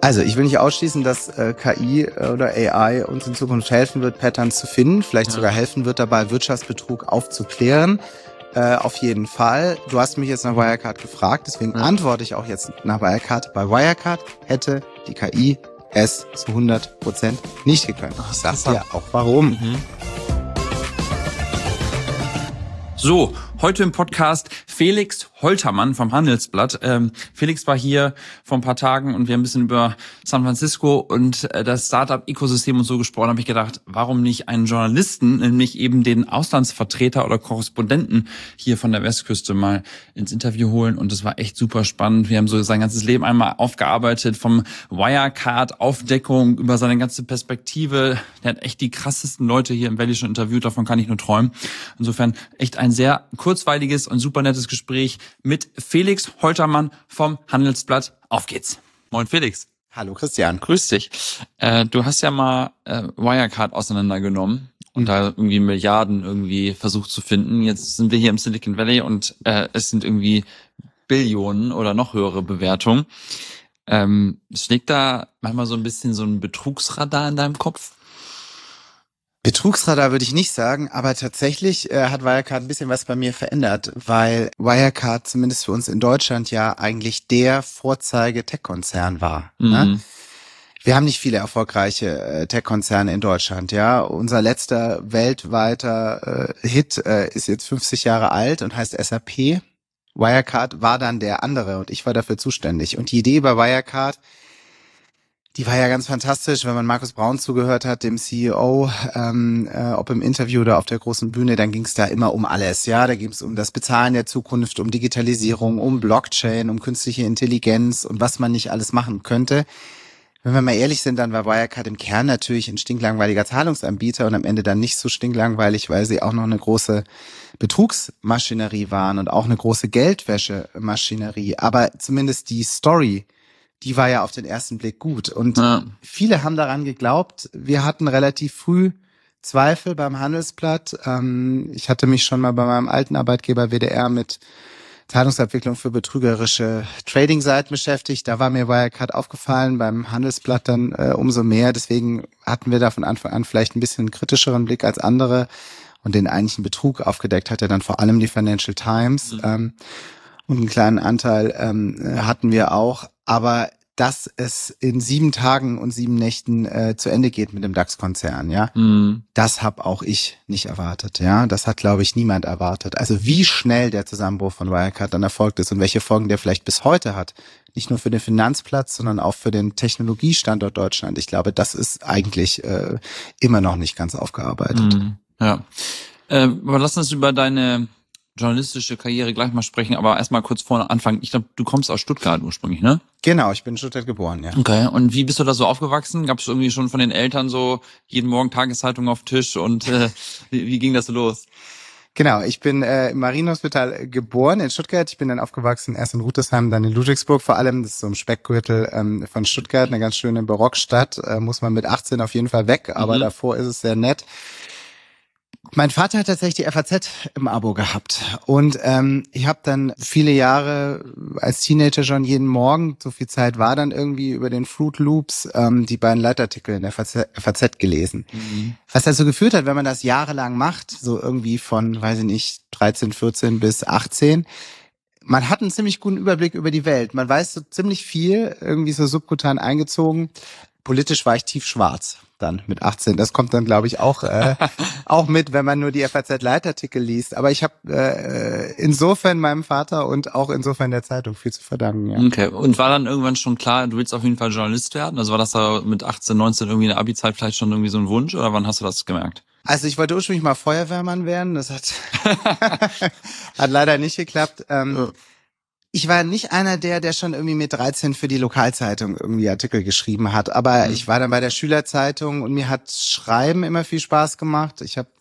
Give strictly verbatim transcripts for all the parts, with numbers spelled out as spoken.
Also ich will nicht ausschließen, dass äh, K I oder A I uns in Zukunft helfen wird, Patterns zu finden, vielleicht ja. sogar helfen wird dabei, Wirtschaftsbetrug aufzuklären. Äh, auf jeden Fall. Du hast mich jetzt nach Wirecard gefragt, deswegen ja. antworte ich auch jetzt nach Wirecard. Bei Wirecard hätte die K I es zu hundert Prozent nicht gekonnt. Ich sag dir auch warum. Mhm. So, heute im Podcast Felix Holtermann vom Handelsblatt. Ähm, Felix war hier vor ein paar Tagen und wir haben ein bisschen über San Francisco und äh, das Startup-Ökosystem und so gesprochen. Habe ich gedacht, warum nicht einen Journalisten, nämlich eben den Auslandsvertreter oder Korrespondenten hier von der Westküste mal ins Interview holen. Und das war echt super spannend. Wir haben so sein ganzes Leben einmal aufgearbeitet, vom Wirecard-Aufdeckung über seine ganze Perspektive. Der hat echt die krassesten Leute hier im Valley schon interviewt, davon kann ich nur träumen. Insofern echt ein sehr kurzweiliges und super nettes Gespräch mit Felix Holtermann vom Handelsblatt. Auf geht's. Moin Felix. Hallo Christian. Grüß dich. Äh, du hast ja mal äh, Wirecard auseinandergenommen und da irgendwie Milliarden irgendwie versucht zu finden. Jetzt sind wir hier im Silicon Valley und äh, es sind irgendwie Billionen oder noch höhere Bewertungen. Ähm, schlägt da manchmal so ein bisschen so ein Betrugsradar in deinem Kopf? Betrugsradar würde ich nicht sagen, aber tatsächlich äh, hat Wirecard ein bisschen was bei mir verändert, weil Wirecard zumindest für uns in Deutschland ja eigentlich der Vorzeige-Tech-Konzern war. Mhm. Ne? Wir haben nicht viele erfolgreiche äh, Tech-Konzerne in Deutschland, ja. Unser letzter weltweiter äh, Hit äh, ist jetzt fünfzig Jahre alt und heißt S A P. Wirecard war dann der andere und ich war dafür zuständig. Und die Idee bei Wirecard, die war ja ganz fantastisch, wenn man Markus Braun zugehört hat, dem C E O, ähm, äh, ob im Interview oder auf der großen Bühne, dann ging es da immer um alles. Ja, da ging es um das Bezahlen der Zukunft, um Digitalisierung, um Blockchain, um künstliche Intelligenz und was man nicht alles machen könnte. Wenn wir mal ehrlich sind, dann war Wirecard im Kern natürlich ein stinklangweiliger Zahlungsanbieter und am Ende dann nicht so stinklangweilig, weil sie auch noch eine große Betrugsmaschinerie waren und auch eine große Geldwäschemaschinerie. Aber zumindest die Story, die war ja auf den ersten Blick gut. Und ja. viele haben daran geglaubt. Wir hatten relativ früh Zweifel beim Handelsblatt. Ähm, ich hatte mich schon mal bei meinem alten Arbeitgeber W D R mit Zahlungsabwicklung für betrügerische Trading-Seiten beschäftigt. Da war mir Wirecard aufgefallen, beim Handelsblatt dann äh, umso mehr. Deswegen hatten wir da von Anfang an vielleicht ein bisschen einen kritischeren Blick als andere. Und den eigentlichen Betrug aufgedeckt hat ja dann vor allem die Financial Times. Mhm. Ähm, und einen kleinen Anteil ähm, hatten wir auch. Aber dass es in sieben Tagen und sieben Nächten äh, zu Ende geht mit dem DAX-Konzern, ja, mhm. das habe auch ich nicht erwartet, ja. Das hat, glaube ich, niemand erwartet. Also wie schnell der Zusammenbruch von Wirecard dann erfolgt ist und welche Folgen der vielleicht bis heute hat, nicht nur für den Finanzplatz, sondern auch für den Technologiestandort Deutschland. Ich glaube, das ist eigentlich äh, immer noch nicht ganz aufgearbeitet. Mhm. Ja, äh, aber lass uns über deine journalistische Karriere gleich mal sprechen, aber erstmal kurz vorne anfangen. Ich glaube, du kommst aus Stuttgart ursprünglich, ne? Genau, ich bin in Stuttgart geboren, ja. Okay, und wie bist du da so aufgewachsen? Gab es irgendwie schon von den Eltern so jeden Morgen Tageszeitung auf Tisch und äh, wie, wie ging das so los? Genau, ich bin äh, im Marienhospital geboren in Stuttgart. Ich bin dann aufgewachsen, erst in Rüdesheim, dann in Ludwigsburg vor allem. Das ist so im Speckgürtel ähm, von Stuttgart, eine ganz schöne Barockstadt. Äh, muss man mit achtzehn auf jeden Fall weg, aber mhm. davor ist es sehr nett. Mein Vater hat tatsächlich die F A Z im Abo gehabt und ähm, ich habe dann viele Jahre als Teenager schon jeden Morgen, so viel Zeit war dann irgendwie, über den Fruit Loops ähm, die beiden Leitartikel in der F A Z gelesen. Mhm. Was dazu geführt hat, wenn man das jahrelang macht, so irgendwie von, weiß ich nicht, dreizehn, vierzehn bis achtzehn, man hat einen ziemlich guten Überblick über die Welt. Man weiß so ziemlich viel, irgendwie so subkutan eingezogen. Politisch war ich tiefschwarz dann mit achtzehn. Das kommt dann, glaube ich, auch äh, auch mit, wenn man nur die F A Z-Leitartikel liest. Aber ich habe äh, insofern meinem Vater und auch insofern der Zeitung viel zu verdanken. Ja. Okay, und war dann irgendwann schon klar, du willst auf jeden Fall Journalist werden? Also war das da mit achtzehn, neunzehn irgendwie in der Abi-Zeit vielleicht schon irgendwie so ein Wunsch oder wann hast du das gemerkt? Also ich wollte ursprünglich mal Feuerwehrmann werden. Das hat, hat leider nicht geklappt. Ähm, ja. Ich war nicht einer der, der schon irgendwie mit dreizehn für die Lokalzeitung irgendwie Artikel geschrieben hat, aber mhm. ich war dann bei der Schülerzeitung und mir hat Schreiben immer viel Spaß gemacht. Ich habe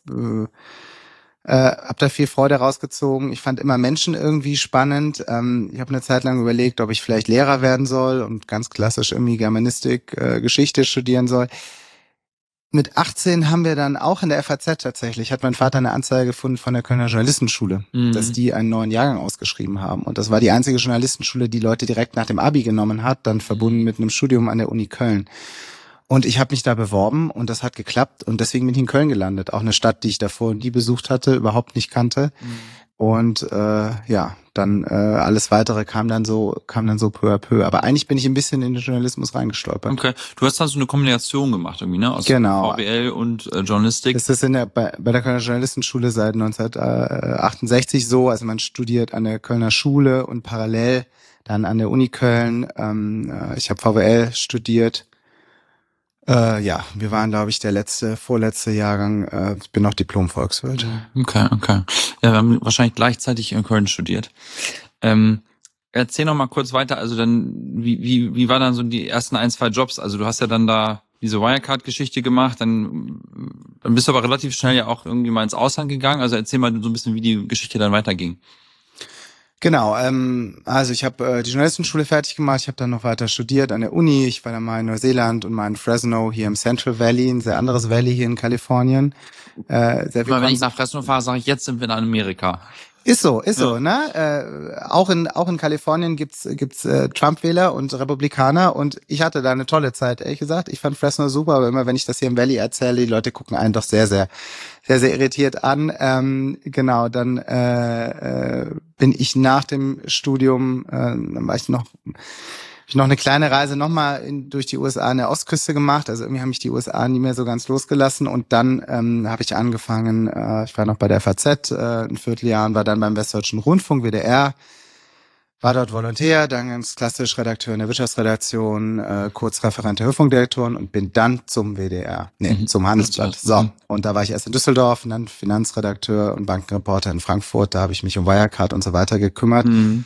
äh, äh, hab da viel Freude rausgezogen. Ich fand immer Menschen irgendwie spannend. Ähm, ich habe eine Zeit lang überlegt, ob ich vielleicht Lehrer werden soll und ganz klassisch irgendwie Germanistik, äh, Geschichte studieren soll. mit achtzehn haben wir dann auch in der F A Z tatsächlich, hat mein Vater eine Anzeige gefunden von der Kölner Journalistenschule, mhm. dass die einen neuen Jahrgang ausgeschrieben haben. Und das war die einzige Journalistenschule, die Leute direkt nach dem Abi genommen hat, dann verbunden mit einem Studium an der Uni Köln. Und ich habe mich da beworben und das hat geklappt und deswegen bin ich in Köln gelandet. Auch eine Stadt, die ich davor nie besucht hatte, überhaupt nicht kannte. Mhm. Und äh, ja, dann äh, alles Weitere kam dann so kam dann so peu à peu. Aber eigentlich bin ich ein bisschen in den Journalismus reingestolpert. Okay, du hast dann so eine Kombination gemacht irgendwie, ne? Aus genau. V W L und äh, Journalistik. Das ist in der, bei, bei der Kölner Journalistenschule seit neunzehnhundertachtundsechzig so. Also man studiert an der Kölner Schule und parallel dann an der Uni Köln. Ähm, ich habe V W L studiert. Äh, ja, wir waren, glaube ich, der letzte, vorletzte Jahrgang. Äh, ich bin noch Diplom-Volkswirt. Okay, okay. Ja, wir haben wahrscheinlich gleichzeitig in Köln studiert. Ähm, erzähl noch mal kurz weiter. Also dann, wie, wie, wie war dann so die ersten ein, zwei Jobs? Also du hast ja dann da diese Wirecard-Geschichte gemacht, dann, dann bist du aber relativ schnell ja auch irgendwie mal ins Ausland gegangen. Also erzähl mal so ein bisschen, wie die Geschichte dann weiterging. Genau, ähm, also ich habe äh, die Journalistenschule fertig gemacht, ich habe dann noch weiter studiert an der Uni, ich war dann mal in Neuseeland und mal in Fresno, hier im Central Valley, ein sehr anderes Valley hier in Kalifornien. Äh, sehr viel Immer wenn ich nach Fresno fahre, sage ich, jetzt sind wir in Amerika. Ist so, ist ja. so, ne? Äh, auch in auch in Kalifornien gibt's gibt's äh, Trump-Wähler und Republikaner und ich hatte da eine tolle Zeit, ehrlich gesagt. Ich fand Fresno super, aber immer wenn ich das hier im Valley erzähle, die Leute gucken einen doch sehr, sehr, sehr, sehr irritiert an. Ähm, genau, dann äh, äh, bin ich nach dem Studium, äh, dann war ich noch ich noch eine kleine Reise nochmal durch die U S A an der Ostküste gemacht. Also irgendwie haben mich die U S A nie mehr so ganz losgelassen. Und dann ähm, habe ich angefangen, äh, ich war noch bei der F A Z äh, ein Vierteljahr und war dann beim Westdeutschen Rundfunk, W D R, war dort Volontär, dann ganz klassisch Redakteur in der Wirtschaftsredaktion, äh, kurz Referent der Hörfunkdirektor und bin dann zum W D R, nee, mhm. zum Handelsblatt. So, und da war ich erst in Düsseldorf und dann Finanzredakteur und Bankenreporter in Frankfurt. Da habe ich mich um Wirecard und so weiter gekümmert. Mhm.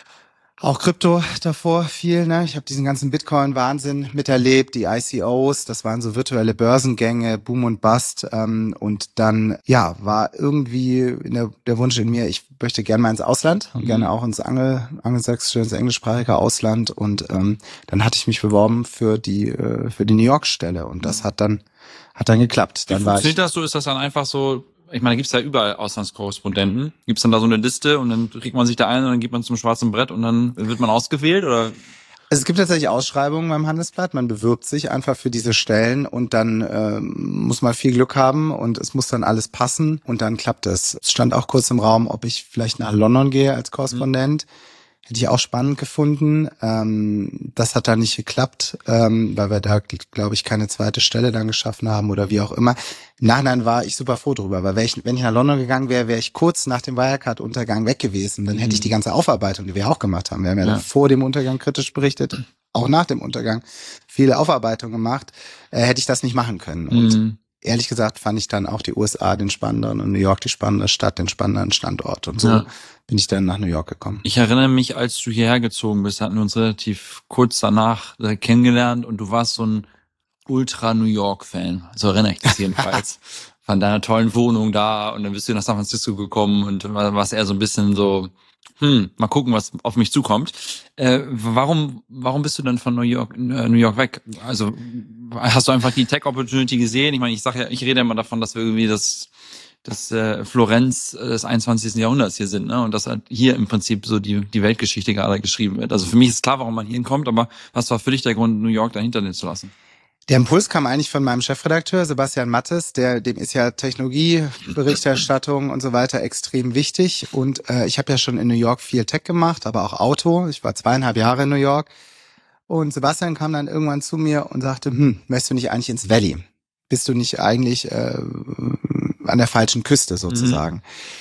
Auch Krypto davor viel, ne? Ich habe diesen ganzen Bitcoin-Wahnsinn miterlebt, die I C Os, das waren so virtuelle Börsengänge, Boom und Bust. Ähm, und dann, ja, war irgendwie in der, der Wunsch in mir, ich möchte gerne mal ins Ausland und mhm. gerne auch ins Angel, angelsächsische, ins englischsprachige Ausland. Und ähm, dann hatte ich mich beworben für die äh, für die New York-Stelle und das hat dann hat dann geklappt. Dann Wie funktioniert das so? Ist das dann einfach so? Ich meine, da gibt's ja überall Auslandskorrespondenten. Gibt's dann da so eine Liste und dann kriegt man sich da ein und dann geht man zum schwarzen Brett und dann wird man ausgewählt, oder? Also es gibt tatsächlich Ausschreibungen beim Handelsblatt. Man bewirbt sich einfach für diese Stellen und dann äh, muss man viel Glück haben und es muss dann alles passen und dann klappt es. Es stand auch kurz im Raum, ob ich vielleicht nach London gehe als Korrespondent. Mhm. Hätte ich auch spannend gefunden. Ähm, das hat dann nicht geklappt, ähm, weil wir da, glaube ich, keine zweite Stelle dann geschaffen haben oder wie auch immer. Im Nachhinein war ich super froh drüber, weil wenn ich, wenn ich nach London gegangen wäre, wäre ich kurz nach dem Wirecard-Untergang weg gewesen. Dann hätte ich die ganze Aufarbeitung, die wir auch gemacht haben. Wir haben ja, ja. dann vor dem Untergang kritisch berichtet, auch nach dem Untergang viele Aufarbeitung gemacht, äh, hätte ich das nicht machen können. Und mhm. ehrlich gesagt fand ich dann auch die U S A den spannenderen und New York die spannende Stadt, den spannenderen Standort. Und so ja. bin ich dann nach New York gekommen. Ich erinnere mich, als du hierher gezogen bist, hatten wir uns relativ kurz danach äh, kennengelernt und du warst so ein Ultra-New York-Fan. So erinnere ich das jedenfalls. Von deiner tollen Wohnung da und dann bist du nach San Francisco gekommen und warst eher so ein bisschen so, hm, mal gucken, was auf mich zukommt. Äh, warum, warum bist du denn von New York, äh, New York weg? Also hast du einfach die Tech-Opportunity gesehen? Ich meine, ich sage ja, ich rede immer davon, dass wir irgendwie das das äh, Florenz des einundzwanzigsten Jahrhunderts hier sind, ne? Und dass halt hier im Prinzip so die die Weltgeschichte gerade geschrieben wird. Also für mich ist klar, warum man hier hinkommt, aber was war für dich der Grund, New York dahinter zu lassen? Der Impuls kam eigentlich von meinem Chefredakteur Sebastian Mattes, der dem ist ja Technologieberichterstattung und so weiter extrem wichtig. Und äh, ich habe ja schon in New York viel Tech gemacht, aber auch Auto. Ich war zweieinhalb Jahre in New York. Und Sebastian kam dann irgendwann zu mir und sagte, hm, möchtest du nicht eigentlich ins Valley? Bist du nicht eigentlich äh, an der falschen Küste sozusagen?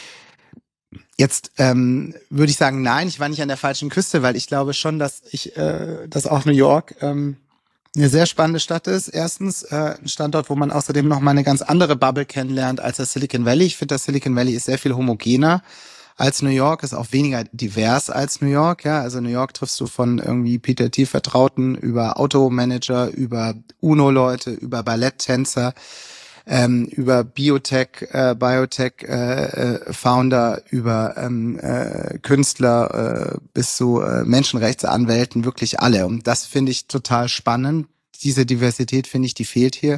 Mhm. Jetzt ähm, würde ich sagen, nein, ich war nicht an der falschen Küste, weil ich glaube schon, dass ich, äh, dass auch New York ähm, eine sehr spannende Stadt ist. Erstens äh, ein Standort, wo man außerdem noch mal eine ganz andere Bubble kennenlernt als das Silicon Valley. Ich finde, das Silicon Valley ist sehr viel homogener als New York, ist auch weniger divers als New York. Ja, also New York triffst du von irgendwie Peter Thiel Vertrauten über Automanager, über UNO-Leute, über Balletttänzer, ähm, über Biotech, äh, Biotech äh, äh, Founder, über ähm, äh, Künstler äh, bis zu äh, Menschenrechtsanwälten, wirklich alle. Und das finde ich total spannend. Diese Diversität, finde ich, die fehlt hier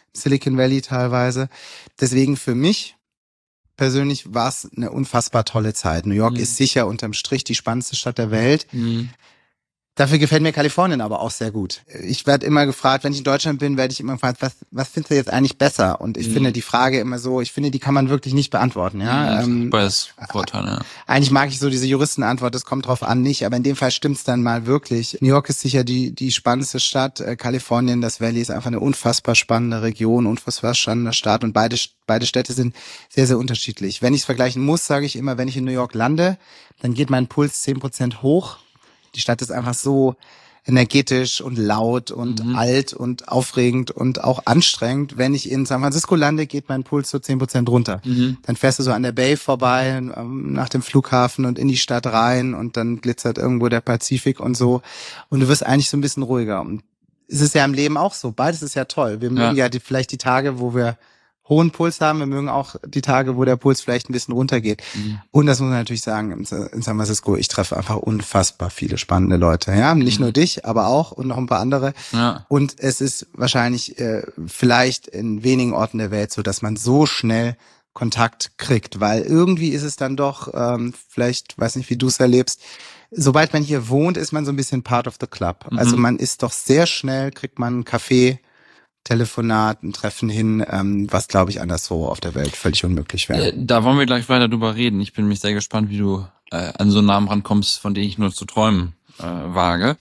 Silicon Valley teilweise. Deswegen für mich persönlich war es eine unfassbar tolle Zeit. New York mhm. ist sicher unterm Strich die spannendste Stadt der Welt. Mhm. Dafür gefällt mir Kalifornien aber auch sehr gut. Ich werde immer gefragt, wenn ich in Deutschland bin, werde ich immer gefragt, was, was findest du jetzt eigentlich besser? Und ich mhm. finde die Frage immer so, ich finde, die kann man wirklich nicht beantworten. Ja, mhm. ähm, Beides Vorteile, ja. Eigentlich mag ich so diese Juristenantwort, das kommt drauf an, nicht. Aber in dem Fall stimmt's dann mal wirklich. New York ist sicher die die spannendste Stadt. Äh, Kalifornien, das Valley ist einfach eine unfassbar spannende Region, unfassbar spannender Staat. Und beide beide Städte sind sehr, sehr unterschiedlich. Wenn ich es vergleichen muss, sage ich immer, wenn ich in New York lande, dann geht mein Puls zehn Prozent hoch. Die Stadt ist einfach so energetisch und laut und mhm. alt und aufregend und auch anstrengend. Wenn ich in San Francisco lande, geht mein Puls so zehn Prozent runter. Mhm. Dann fährst du so an der Bay vorbei, nach dem Flughafen und in die Stadt rein und dann glitzert irgendwo der Pazifik und so. Und du wirst eigentlich so ein bisschen ruhiger. Und es ist ja im Leben auch so. Beides ist ja toll. Wir mögen ja, ja die, vielleicht die Tage, wo wir hohen Puls haben. Wir mögen auch die Tage, wo der Puls vielleicht ein bisschen runtergeht. Mhm. Und das muss man natürlich sagen, in San Francisco, ich treffe einfach unfassbar viele spannende Leute. Ja, nicht mhm. nur dich, aber auch und noch ein paar andere. Ja. Und es ist wahrscheinlich äh, vielleicht in wenigen Orten der Welt so, dass man so schnell Kontakt kriegt, weil irgendwie ist es dann doch, ähm, vielleicht, weiß nicht, wie du es erlebst, sobald man hier wohnt, ist man so ein bisschen part of the club. Mhm. Also man ist doch sehr schnell, kriegt man einen Kaffee, Telefonat, ein Treffen hin, ähm, was, glaube ich, anderswo auf der Welt völlig unmöglich wäre. Da wollen wir gleich weiter drüber reden. Ich bin mich sehr gespannt, wie du äh, an so einen Namen rankommst, von dem ich nur zu träumen äh, wage.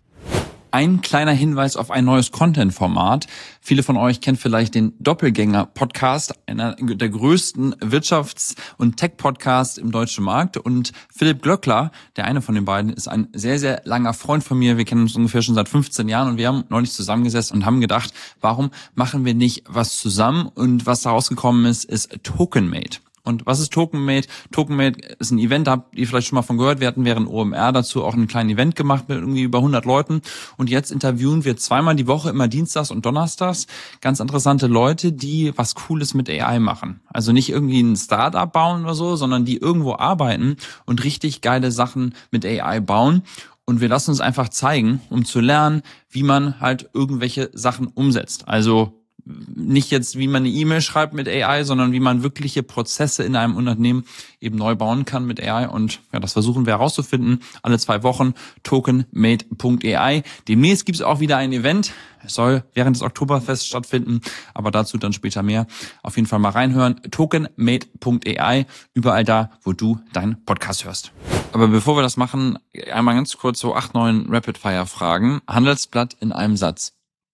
Ein kleiner Hinweis auf ein neues Content-Format. Viele von euch kennen vielleicht den Doppelgänger-Podcast, einer der größten Wirtschafts- und Tech-Podcasts im deutschen Markt. Und Philipp Glöckler, der eine von den beiden, ist ein sehr, sehr langer Freund von mir. Wir kennen uns ungefähr schon seit fünfzehn Jahren und wir haben neulich zusammengesessen und haben gedacht, warum machen wir nicht was zusammen? Und was da rausgekommen ist, ist Tokenmate. Und was ist Tokenmate? Tokenmate ist ein Event, da habt ihr vielleicht schon mal von gehört. Wir hatten während O M R dazu auch einen kleinen Event gemacht mit irgendwie über hundert Leuten. Und jetzt interviewen wir zweimal die Woche, immer dienstags und donnerstags, ganz interessante Leute, die was Cooles mit A I machen. Also nicht irgendwie ein Startup bauen oder so, sondern die irgendwo arbeiten und richtig geile Sachen mit A I bauen. Und wir lassen uns einfach zeigen, um zu lernen, wie man halt irgendwelche Sachen umsetzt. Also nicht jetzt, wie man eine E-Mail schreibt mit A I, sondern wie man wirkliche Prozesse in einem Unternehmen eben neu bauen kann mit A I. Und ja, das versuchen wir herauszufinden. Alle zwei Wochen tokenmate punkt A I. Demnächst gibt es auch wieder ein Event. Es soll während des Oktoberfests stattfinden, aber dazu dann später mehr. Auf jeden Fall mal reinhören. tokenmate punkt A I, überall da, wo du deinen Podcast hörst. Aber bevor wir das machen, einmal ganz kurz so acht, neun Rapid-Fire-Fragen. Handelsblatt in einem Satz.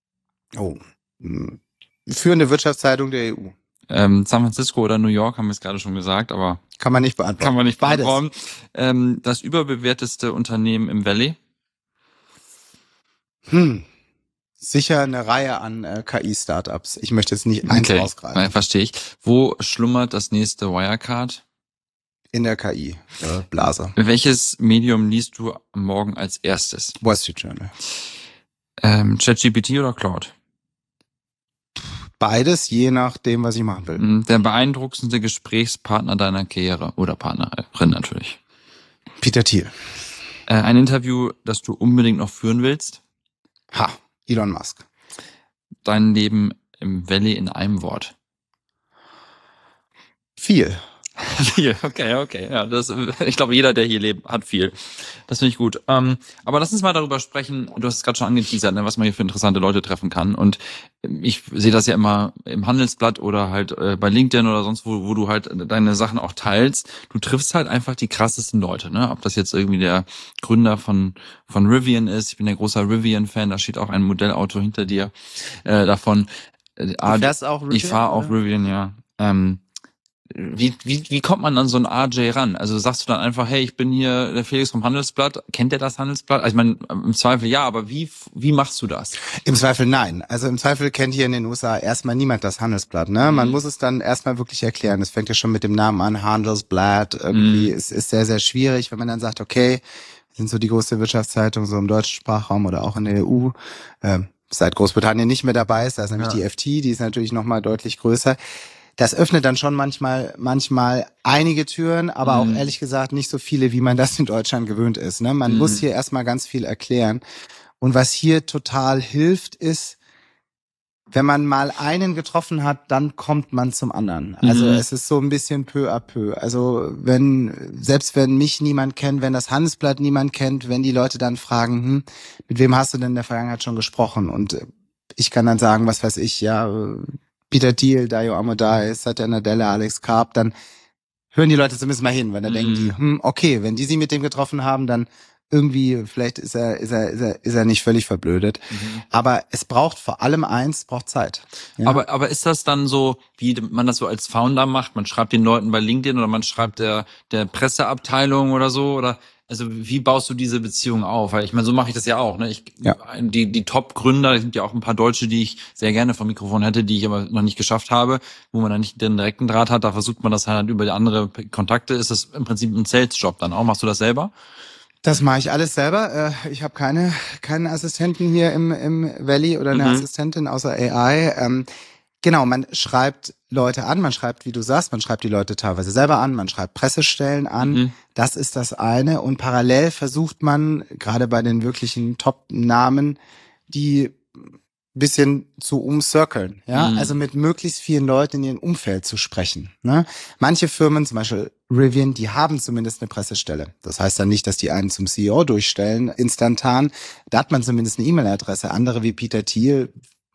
Oh, hm. Führende Wirtschaftszeitung der E U. Ähm, San Francisco oder New York haben wir es gerade schon gesagt, aber kann man nicht beantworten. Kann man nicht beantworten. Ähm, das überbewerteste Unternehmen im Valley? Hm. Sicher eine Reihe an äh, K I-Startups. Ich möchte jetzt nicht eins okay. rausgreifen. Nein, verstehe ich. Wo schlummert das nächste Wirecard? In der K I-Blase. Äh, Welches Medium liest du am Morgen als erstes? Wall Street Journal. Ähm, ChatGPT oder Cloud? Beides, je nachdem, was ich machen will. Der beeindruckendste Gesprächspartner deiner Karriere oder Partnerin natürlich. Peter Thiel. Äh, ein Interview, das du unbedingt noch führen willst? Ha, Elon Musk. Dein Leben im Valley in einem Wort? Viel. Viel, okay, okay. Ja, das, ich glaube, jeder, der hier lebt, hat viel. Das finde ich gut. Ähm, aber lass uns mal darüber sprechen. Du hast es gerade schon angeteasert, ne, was man hier für interessante Leute treffen kann. Und ich sehe das ja immer im Handelsblatt oder halt äh, bei LinkedIn oder sonst wo, wo du halt deine Sachen auch teilst. Du triffst halt einfach die krassesten Leute, ne? Ob das jetzt irgendwie der Gründer von von Rivian ist. Ich bin der großer Rivian-Fan. Da steht auch ein Modellauto hinter dir äh, davon. Äh, du fährst auch Rivian? Ich fahre auch Rivian, ja. Ähm, Wie, wie, wie kommt man an so ein R J ran? Also sagst du dann einfach, hey, ich bin hier der Felix vom Handelsblatt. Kennt der das Handelsblatt? Also ich meine, im Zweifel ja, aber wie, wie machst du das? Im Zweifel nein. Also im Zweifel kennt hier in den U S A erstmal niemand das Handelsblatt. Ne? Man mhm. muss es dann erstmal wirklich erklären. Es fängt ja schon mit dem Namen an, Handelsblatt. Irgendwie mhm. es ist sehr, sehr schwierig, wenn man dann sagt, okay, sind so die größte Wirtschaftszeitung so im deutschen Sprachraum oder auch in der E U. Ähm, seit Großbritannien nicht mehr dabei ist, da ist nämlich ja. die F T, die ist natürlich nochmal deutlich größer. Das öffnet dann schon manchmal manchmal einige Türen, aber mhm. auch ehrlich gesagt nicht so viele, wie man das in Deutschland gewöhnt ist. Ne? Man mhm. muss hier erstmal ganz viel erklären. Und was hier total hilft, ist, wenn man mal einen getroffen hat, dann kommt man zum anderen. Also Mhm. es ist so ein bisschen peu à peu. Also wenn, selbst wenn mich niemand kennt, wenn das Handelsblatt niemand kennt, wenn die Leute dann fragen, hm, mit wem hast du denn in der Vergangenheit schon gesprochen? Und ich kann dann sagen, was weiß ich, ja, Peter Thiel, Dayo Amodai, Satya Nadella, Alex Karp, dann hören die Leute zumindest mal hin, weil dann mhm. denken die, hm, okay, wenn die sie mit dem getroffen haben, dann irgendwie, vielleicht ist er, ist er, ist er, ist er nicht völlig verblödet. Mhm. Aber es braucht vor allem eins, braucht Zeit. Ja? Aber, aber ist das dann so, wie man das so als Founder macht? Man schreibt den Leuten bei LinkedIn oder man schreibt der, der Presseabteilung oder so? Oder, also, wie baust du diese Beziehung auf? Weil ich meine, so mache ich das ja auch, ne? Ich, ja. die, die Top-Gründer, es gibt ja auch ein paar Deutsche, die ich sehr gerne vom Mikrofon hätte, die ich aber noch nicht geschafft habe, wo man dann nicht den direkten Draht hat. Da versucht man das halt über die andere Kontakte. Ist das im Prinzip ein Sales-Job dann auch? Machst du das selber? Das mache ich alles selber. Ich habe keine keinen Assistenten hier im im Valley oder eine mhm. Assistentin außer A I. Ähm, genau, man schreibt Leute an, man schreibt, wie du sagst, man schreibt die Leute teilweise selber an, man schreibt Pressestellen an. Mhm. Das ist das eine. Und parallel versucht man, gerade bei den wirklichen Top-Namen, die bisschen zu umcirkeln, ja, mhm. also mit möglichst vielen Leuten in ihrem Umfeld zu sprechen. Ne? Manche Firmen, zum Beispiel Rivian, die haben zumindest eine Pressestelle. Das heißt dann nicht, dass die einen zum C E O durchstellen, instantan. Da hat man zumindest eine E-Mail-Adresse. Andere wie Peter Thiel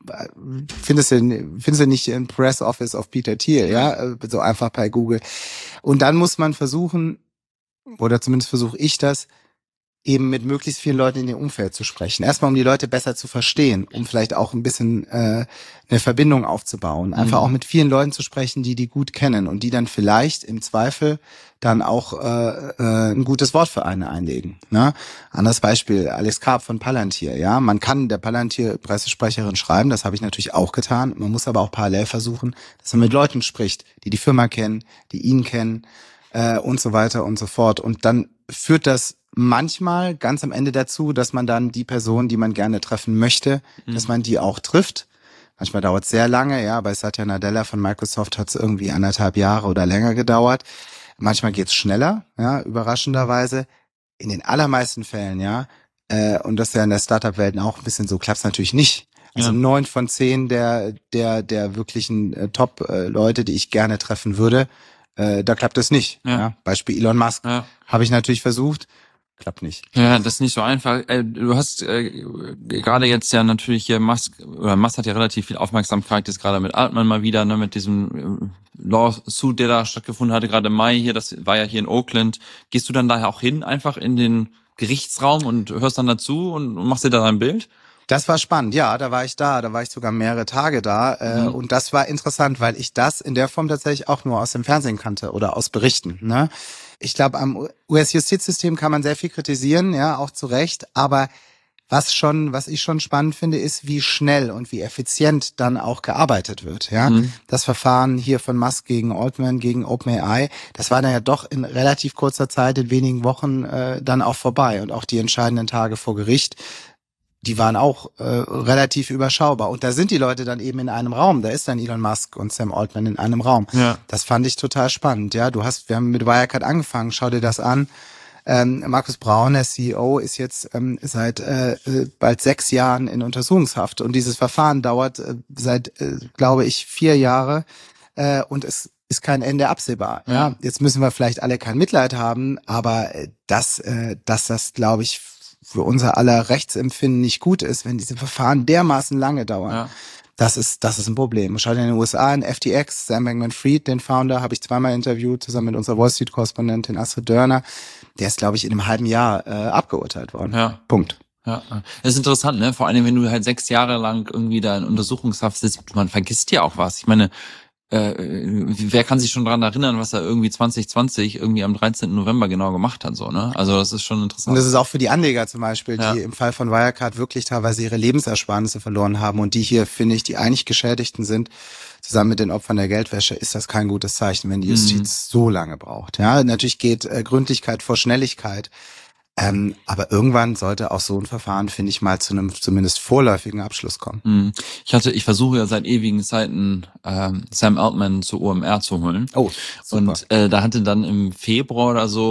findest du, findest du nicht im Press Office of Peter Thiel, ja, so einfach bei Google. Und dann muss man versuchen, oder zumindest versuche ich das, eben mit möglichst vielen Leuten in dem Umfeld zu sprechen. Erstmal, um die Leute besser zu verstehen, um vielleicht auch ein bisschen äh, eine Verbindung aufzubauen. Einfach mhm. auch mit vielen Leuten zu sprechen, die die gut kennen und die dann vielleicht im Zweifel dann auch äh, äh, ein gutes Wort für einen einlegen. Ne? Anderes Beispiel, Alex Karp von Palantir. Ja, man kann der Palantir-Pressesprecherin schreiben, das habe ich natürlich auch getan. Man muss aber auch parallel versuchen, dass man mit Leuten spricht, die die Firma kennen, die ihn kennen äh, und so weiter und so fort. Und dann führt das manchmal ganz am Ende dazu, dass man dann die Person, die man gerne treffen möchte, mhm. dass man die auch trifft. Manchmal dauert es sehr lange, ja, bei Satya Nadella von Microsoft hat es irgendwie anderthalb Jahre oder länger gedauert. Manchmal geht's schneller, ja, überraschenderweise. In den allermeisten Fällen, ja, äh, und das ist ja in der Startup-Welt auch ein bisschen so, klappt's natürlich nicht. Also neun ja. von zehn der der der wirklichen äh, Top-Leute, äh, die ich gerne treffen würde, äh, da klappt es nicht. Ja. Ja. Beispiel Elon Musk. Ja. Habe ich natürlich versucht. Klappt nicht. Ja, das ist nicht so einfach. Du hast äh, gerade jetzt ja natürlich hier Musk, oder Musk hat ja relativ viel Aufmerksamkeit jetzt gerade mit Altman mal wieder, ne, mit diesem Lawsuit, der da stattgefunden hatte, gerade im Mai hier, das war ja hier in Oakland. Gehst du dann daher auch hin, einfach in den Gerichtsraum und hörst dann dazu und machst dir da ein Bild? Das war spannend, ja, da war ich da, da war ich sogar mehrere Tage da äh, mhm. und das war interessant, weil ich das in der Form tatsächlich auch nur aus dem Fernsehen kannte oder aus Berichten, ne? Ich glaube, am U S-Justizsystem kann man sehr viel kritisieren, ja, auch zu Recht, aber was schon, was ich schon spannend finde, ist, wie schnell und wie effizient dann auch gearbeitet wird, ja. Mhm. Das Verfahren hier von Musk gegen Altman, gegen OpenAI, das war dann ja doch in relativ kurzer Zeit, in wenigen Wochen äh, dann auch vorbei und auch die entscheidenden Tage vor Gericht, die waren auch äh, relativ überschaubar. Und da sind die Leute dann eben in einem Raum. Da ist dann Elon Musk und Sam Altman in einem Raum. Ja. Das fand ich total spannend. Ja, du hast, wir haben mit Wirecard angefangen. Schau dir das an. Ähm, Markus Braun, der C E O, ist jetzt ähm, seit äh, bald sechs Jahren in Untersuchungshaft. Und dieses Verfahren dauert äh, seit, äh, glaube ich, vier Jahre. Äh, und es ist kein Ende absehbar. Ja. Ja, jetzt müssen wir vielleicht alle kein Mitleid haben, aber äh, dass, äh, dass das, glaube ich, für unser aller Rechtsempfinden nicht gut ist, wenn diese Verfahren dermaßen lange dauern. Ja. Das ist, das ist ein Problem. Schau dir in den U S A an, F T X, Sam Bankman-Fried, den Founder, habe ich zweimal interviewt, zusammen mit unserer Wall Street-Korrespondentin Astrid Dörner. Der ist, glaube ich, in einem halben Jahr äh, abgeurteilt worden. Ja. Punkt. Ja, das ist interessant, ne? Vor allem, wenn du halt sechs Jahre lang irgendwie da in Untersuchungshaft sitzt, man vergisst ja auch was. Ich meine, Äh, wer kann sich schon daran erinnern, was er irgendwie zwanzig zwanzig irgendwie am dreizehnten November genau gemacht hat, so, ne? Also das ist schon interessant. Und das ist auch für die Anleger zum Beispiel, die ja. im Fall von Wirecard wirklich teilweise ihre Lebensersparnisse verloren haben und die hier, finde ich, die eigentlich Geschädigten sind, zusammen mit den Opfern der Geldwäsche, ist das kein gutes Zeichen, wenn die Justiz mhm. so lange braucht. Ja, natürlich geht äh, Gründlichkeit vor Schnelligkeit. Ähm, aber irgendwann sollte auch so ein Verfahren, finde ich, mal zu einem zumindest vorläufigen Abschluss kommen. Ich hatte, ich versuche ja seit ewigen Zeiten ähm, Sam Altman zu O M R zu holen. Oh, super. Und äh, da hatte dann im Februar oder so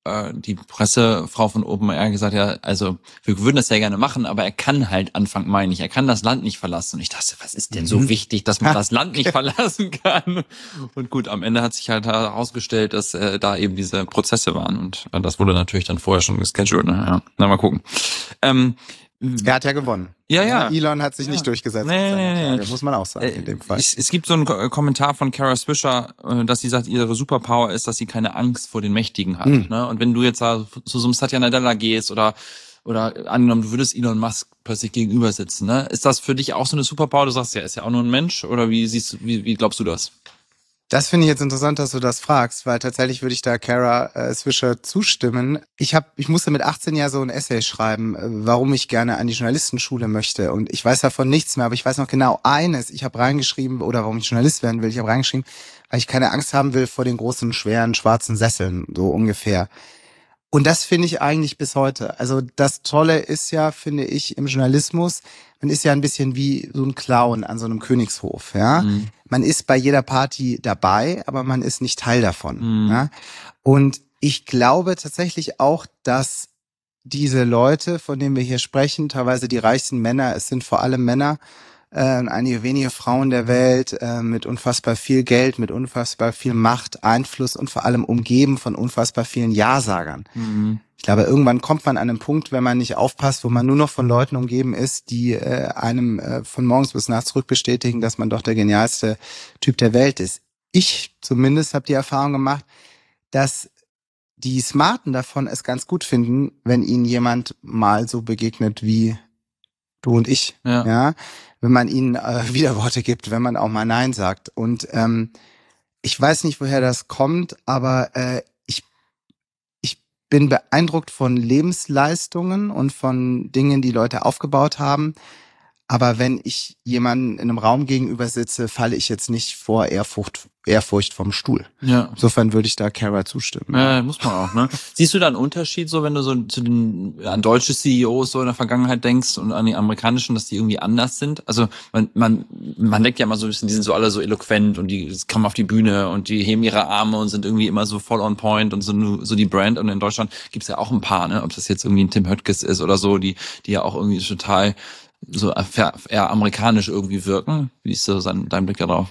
äh, die Pressefrau von OpenAI gesagt, ja, also wir würden das ja gerne machen, aber er kann halt Anfang Mai nicht, er kann das Land nicht verlassen. Und ich dachte, was ist denn so mhm. wichtig, dass man das Land nicht verlassen kann? Und gut, am Ende hat sich halt herausgestellt, dass äh, da eben diese Prozesse waren und äh, das wurde natürlich dann vorher schon gescheduled. Ne? Ja, na mal gucken. Ähm, Er hat ja gewonnen. Ja, ja. Elon hat sich ja. nicht durchgesetzt. Nee, nee, nee. Muss man auch sagen, in dem Fall. Es, es gibt so einen Kommentar von Kara Swisher, dass sie sagt, ihre Superpower ist, dass sie keine Angst vor den Mächtigen hat. Mhm. Ne? Und wenn du jetzt da zu so einem Satya Nadella gehst oder oder angenommen, du würdest Elon Musk plötzlich gegenüber sitzen, ne? Ist das für dich auch so eine Superpower? Du sagst ja, ist ja auch nur ein Mensch. Oder wie siehst du, wie, wie glaubst du das? Das finde ich jetzt interessant, dass du das fragst, weil tatsächlich würde ich da Kara äh, Swisher zustimmen. Ich habe, ich musste mit achtzehn Jahren so ein Essay schreiben, äh, warum ich gerne an die Journalistenschule möchte. Und ich weiß davon nichts mehr, aber ich weiß noch genau eines. Ich habe reingeschrieben, oder warum ich Journalist werden will, ich habe reingeschrieben, weil ich keine Angst haben will vor den großen, schweren, schwarzen Sesseln, so ungefähr. Und das finde ich eigentlich bis heute. Also das Tolle ist ja, finde ich, im Journalismus, man ist ja ein bisschen wie so ein Clown an so einem Königshof, ja. Mhm. Man ist bei jeder Party dabei, aber man ist nicht Teil davon. Mhm. Ja? Und ich glaube tatsächlich auch, dass diese Leute, von denen wir hier sprechen, teilweise die reichsten Männer, es sind vor allem Männer, äh, einige wenige Frauen der Welt, äh, mit unfassbar viel Geld, mit unfassbar viel Macht, Einfluss und vor allem umgeben von unfassbar vielen Ja-Sagern. Mhm. Ich glaube, irgendwann kommt man an einen Punkt, wenn man nicht aufpasst, wo man nur noch von Leuten umgeben ist, die äh, einem äh, von morgens bis nachts rückbestätigen, dass man doch der genialste Typ der Welt ist. Ich zumindest habe die Erfahrung gemacht, dass die Smarten davon es ganz gut finden, wenn ihnen jemand mal so begegnet wie du und ich. Ja. Ja? Wenn man ihnen äh, Widerworte gibt, wenn man auch mal Nein sagt. Und ähm, ich weiß nicht, woher das kommt, aber äh, bin beeindruckt von Lebensleistungen und von Dingen, die Leute aufgebaut haben. Aber wenn ich jemanden in einem Raum gegenüber sitze, falle ich jetzt nicht vor Ehrfurcht, Ehrfurcht vom Stuhl. Ja. Insofern würde ich da Kara zustimmen. Ja, muss man auch, ne? Siehst du da einen Unterschied so, wenn du so zu den, an deutsche C E Os so in der Vergangenheit denkst und an die amerikanischen, dass die irgendwie anders sind? Also, man, man, man denkt ja immer so ein bisschen, die sind so alle so eloquent und die kommen auf die Bühne und die heben ihre Arme und sind irgendwie immer so voll on point und so, so die Brand. Und in Deutschland gibt's ja auch ein paar, ne? Ob das jetzt irgendwie ein Tim Höttges ist oder so, die, die ja auch irgendwie total so eher amerikanisch irgendwie wirken. Wie ist so sein, dein Blick darauf?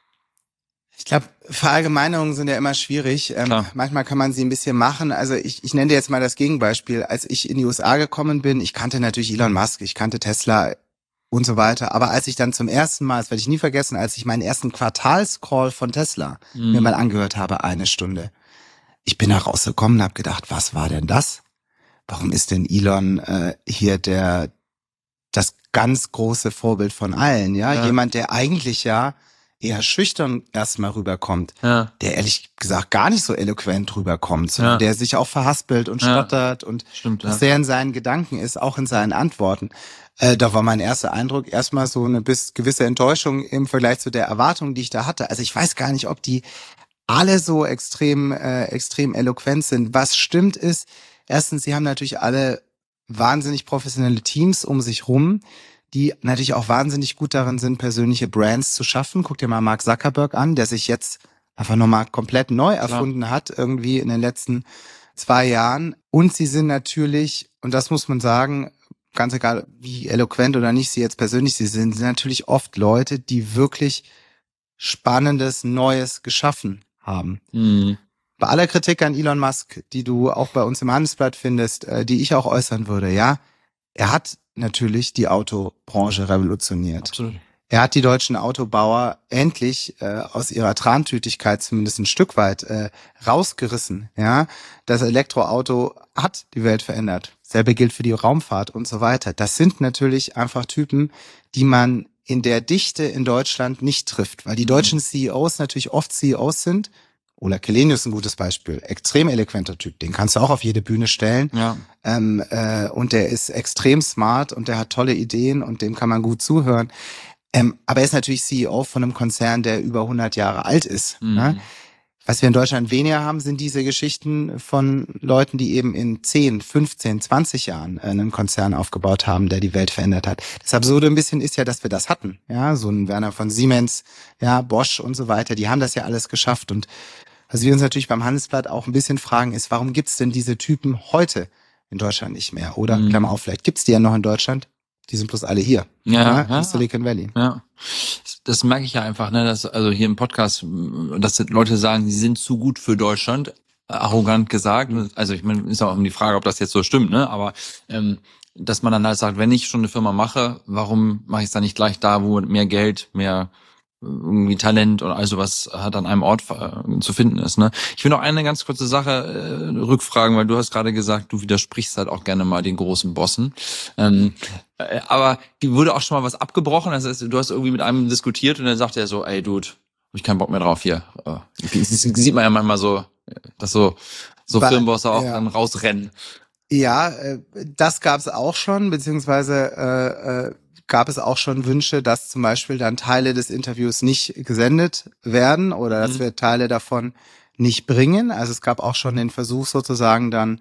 Ich glaube, Verallgemeinerungen sind ja immer schwierig. Ähm, manchmal kann man sie ein bisschen machen. Also ich, ich nenne dir jetzt mal das Gegenbeispiel. Als ich in die U S A gekommen bin, ich kannte natürlich Elon Musk, ich kannte Tesla und so weiter. Aber als ich dann zum ersten Mal, das werde ich nie vergessen, als ich meinen ersten Quartalscall von Tesla mhm. mir mal angehört habe, eine Stunde. Ich bin da rausgekommen und habe gedacht, was war denn das? Warum ist denn Elon äh, hier der das ganz große Vorbild von allen, ja? ja. Jemand, der eigentlich ja eher schüchtern erstmal rüberkommt, ja. der ehrlich gesagt gar nicht so eloquent rüberkommt, sondern ja. der sich auch verhaspelt und ja. stottert und Stimmt, ja. sehr in seinen Gedanken ist, auch in seinen Antworten. Äh, da war mein erster Eindruck erstmal so eine bis gewisse Enttäuschung im Vergleich zu der Erwartung, die ich da hatte. Also ich weiß gar nicht, ob die alle so extrem, äh, extrem eloquent sind. Was stimmt ist, erstens, sie haben natürlich alle wahnsinnig professionelle Teams um sich rum, die natürlich auch wahnsinnig gut darin sind, persönliche Brands zu schaffen. Guck dir mal Mark Zuckerberg an, der sich jetzt einfach nochmal komplett neu erfunden Klar. hat, irgendwie in den letzten zwei Jahren. Und sie sind natürlich, und das muss man sagen, ganz egal wie eloquent oder nicht sie jetzt persönlich sie sind, sind natürlich oft Leute, die wirklich Spannendes, Neues geschaffen haben. Mhm. Bei aller Kritik an Elon Musk, die du auch bei uns im Handelsblatt findest, äh, die ich auch äußern würde, ja, er hat natürlich die Autobranche revolutioniert. Absolut. Er hat die deutschen Autobauer endlich äh, aus ihrer Trantütigkeit zumindest ein Stück weit äh, rausgerissen. Ja, das Elektroauto hat die Welt verändert. Selbe gilt für die Raumfahrt und so weiter. Das sind natürlich einfach Typen, die man in der Dichte in Deutschland nicht trifft, weil die deutschen C E Os natürlich oft C E Os sind. Ola Källenius ist ein gutes Beispiel. Extrem eloquenter Typ. Den kannst du auch auf jede Bühne stellen. Ja. Ähm, äh, und der ist extrem smart und der hat tolle Ideen und dem kann man gut zuhören. Ähm, aber er ist natürlich C E O von einem Konzern, der über hundert Jahre alt ist. Mhm. Ne? Was wir in Deutschland weniger haben, sind diese Geschichten von Leuten, die eben in zehn, fünfzehn, zwanzig Jahren einen Konzern aufgebaut haben, der die Welt verändert hat. Das Absurde ein bisschen ist ja, dass wir das hatten. Ja, so ein Werner von Siemens, ja, Bosch und so weiter, die haben das ja alles geschafft und Was wir uns natürlich beim Handelsblatt auch ein bisschen fragen, ist, warum gibt's denn diese Typen heute in Deutschland nicht mehr? Oder, mhm. Klammer auf, vielleicht gibt's die ja noch in Deutschland, die sind bloß alle hier. Ja, ja, im Silicon Valley. Ja, das merke ich ja einfach, ne, dass also hier im Podcast, dass Leute sagen, sie sind zu gut für Deutschland, arrogant gesagt. Also ich meine, ist auch um die Frage, ob das jetzt so stimmt, ne? Aber ähm, dass man dann halt sagt, wenn ich schon eine Firma mache, warum mache ich es dann nicht gleich da, wo mehr Geld, mehr irgendwie Talent und also was halt an einem Ort äh, zu finden ist, ne? Ich will noch eine ganz kurze Sache äh, rückfragen, weil du hast gerade gesagt, du widersprichst halt auch gerne mal den großen Bossen. Ähm, äh, aber wurde auch schon mal was abgebrochen? Das heißt, du hast irgendwie mit einem diskutiert und dann sagt er so, ey Dude, hab ich keinen Bock mehr drauf hier. Äh, das sieht man ja manchmal so, dass so so Weil, Firmenbosse auch ja. dann rausrennen. Ja, äh, das gab es auch schon, beziehungsweise äh, äh, gab es auch schon Wünsche, dass zum Beispiel dann Teile des Interviews nicht gesendet werden oder dass mhm. wir Teile davon nicht bringen. Also es gab auch schon den Versuch sozusagen dann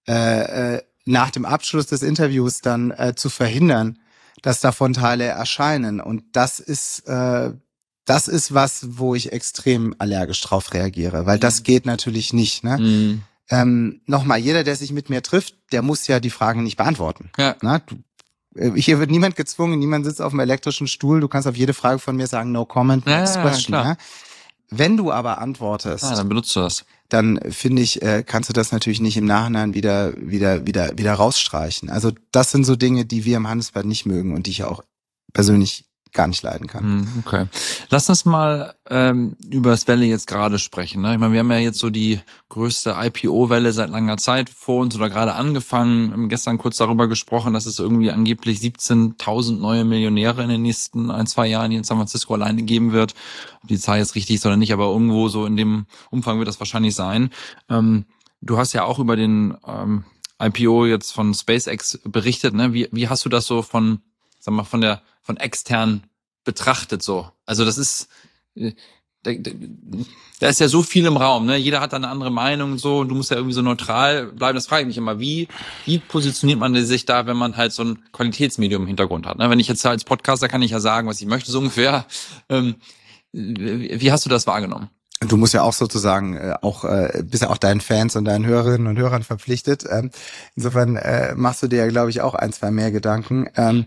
äh, äh, nach dem Abschluss des Interviews dann äh, zu verhindern, dass davon Teile erscheinen. Und das ist äh, das ist was, wo ich extrem allergisch drauf reagiere, weil mhm. das geht natürlich nicht. Ne? Mhm. Ähm, nochmal, jeder, der sich mit mir trifft, der muss ja die Fragen nicht beantworten. Ja. Na, du, hier wird niemand gezwungen, niemand sitzt auf einem elektrischen Stuhl. Du kannst auf jede Frage von mir sagen, no comment, next ja, question. Ja, ja? Wenn du aber antwortest, ah, dann benutzt du das. Dann finde ich, äh, kannst du das natürlich nicht im Nachhinein wieder, wieder, wieder, wieder rausstreichen. Also das sind so Dinge, die wir im Handelsblatt nicht mögen und die ich auch persönlich gar nicht leiden kann. Okay. Lass uns mal ähm, über das Welle jetzt gerade sprechen. Ne? Ich meine, wir haben ja jetzt so die größte I P O-Welle seit langer Zeit vor uns oder gerade angefangen. Wir haben gestern kurz darüber gesprochen, dass es irgendwie angeblich siebzehntausend neue Millionäre in den nächsten ein, zwei Jahren hier in San Francisco alleine geben wird. Ob die Zahl jetzt richtig ist oder nicht, aber irgendwo so in dem Umfang wird das wahrscheinlich sein. Ähm, du hast ja auch über den ähm, I P O jetzt von SpaceX berichtet. Ne? Wie, wie hast du das so von, sag mal, von der von extern betrachtet so? Also das ist, da, da ist ja so viel im Raum, ne? Jeder hat da eine andere Meinung und so und du musst ja irgendwie so neutral bleiben. Das frage ich mich immer, wie wie positioniert man sich da, wenn man halt so ein Qualitätsmedium im Hintergrund hat? Ne? Wenn ich jetzt als Podcaster kann ich ja sagen, was ich möchte, so ungefähr. Ähm, wie hast du das wahrgenommen? Du musst ja auch sozusagen äh, auch äh, bist ja auch deinen Fans und deinen Hörerinnen und Hörern verpflichtet. Ähm, insofern äh, machst du dir ja, glaube ich, auch ein, zwei mehr Gedanken. Ähm,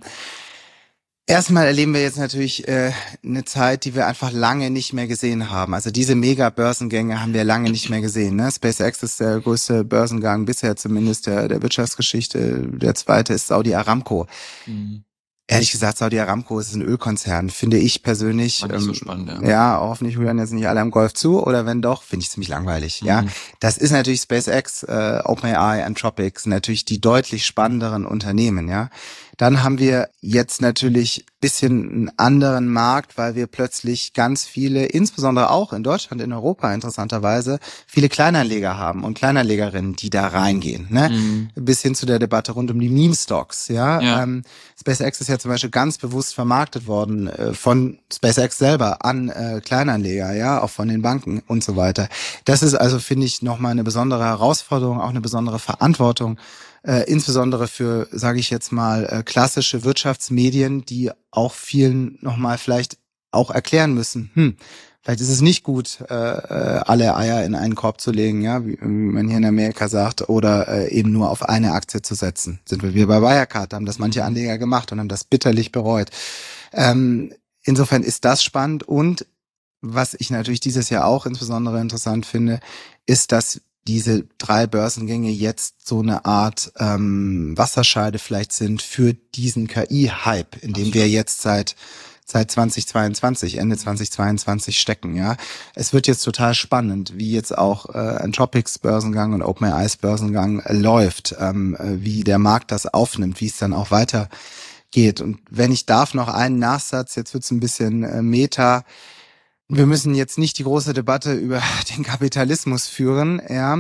Erstmal erleben wir jetzt natürlich äh, eine Zeit, die wir einfach lange nicht mehr gesehen haben. Also diese Mega-Börsengänge haben wir lange nicht mehr gesehen. Ne? SpaceX ist der größte Börsengang bisher zumindest der, der Wirtschaftsgeschichte. Der zweite ist Saudi Aramco. Mhm. Ehrlich gesagt, Saudi Aramco ist ein Ölkonzern, finde ich persönlich. Fand ich so spannend, ja. Ja, hoffentlich hören jetzt nicht alle am Golf zu, oder wenn doch, finde ich ziemlich langweilig. Mhm. Ja, das ist natürlich SpaceX, äh, OpenAI, Anthropic, sind natürlich die deutlich spannenderen Unternehmen, ja. Dann haben wir jetzt natürlich bisschen einen anderen Markt, weil wir plötzlich ganz viele, insbesondere auch in Deutschland, in Europa interessanterweise, viele Kleinanleger haben und Kleinanlegerinnen, die da reingehen. Ne? Mhm. Bis hin zu der Debatte rund um die Meme-Stocks. Ja? Ja. Ähm, SpaceX ist ja zum Beispiel ganz bewusst vermarktet worden äh, von SpaceX selber an äh, Kleinanleger, ja, auch von den Banken und so weiter. Das ist also, finde ich, nochmal eine besondere Herausforderung, auch eine besondere Verantwortung, Äh, insbesondere für, sage ich jetzt mal, äh, klassische Wirtschaftsmedien, die auch vielen nochmal vielleicht auch erklären müssen, hm, vielleicht ist es nicht gut, äh, alle Eier in einen Korb zu legen, ja, wie, wie man hier in Amerika sagt, oder äh, eben nur auf eine Aktie zu setzen. Sind wir wieder bei Wirecard, haben das manche Anleger gemacht und haben das bitterlich bereut. Ähm, insofern ist das spannend, und was ich natürlich dieses Jahr auch insbesondere interessant finde, ist, dass diese drei Börsengänge jetzt so eine Art ähm, Wasserscheide vielleicht sind für diesen K I-Hype, in dem wir jetzt seit seit zweitausendzweiundzwanzig, Ende zweitausendzweiundzwanzig stecken. Ja, es wird jetzt total spannend, wie jetzt auch äh, Anthropics Börsengang und OpenAIs Börsengang äh, läuft, ähm, äh, wie der Markt das aufnimmt, wie es dann auch weitergeht. Und wenn ich darf, noch einen Nachsatz, jetzt wird's ein bisschen äh, Meta. Wir müssen jetzt nicht die große Debatte über den Kapitalismus führen. Ja.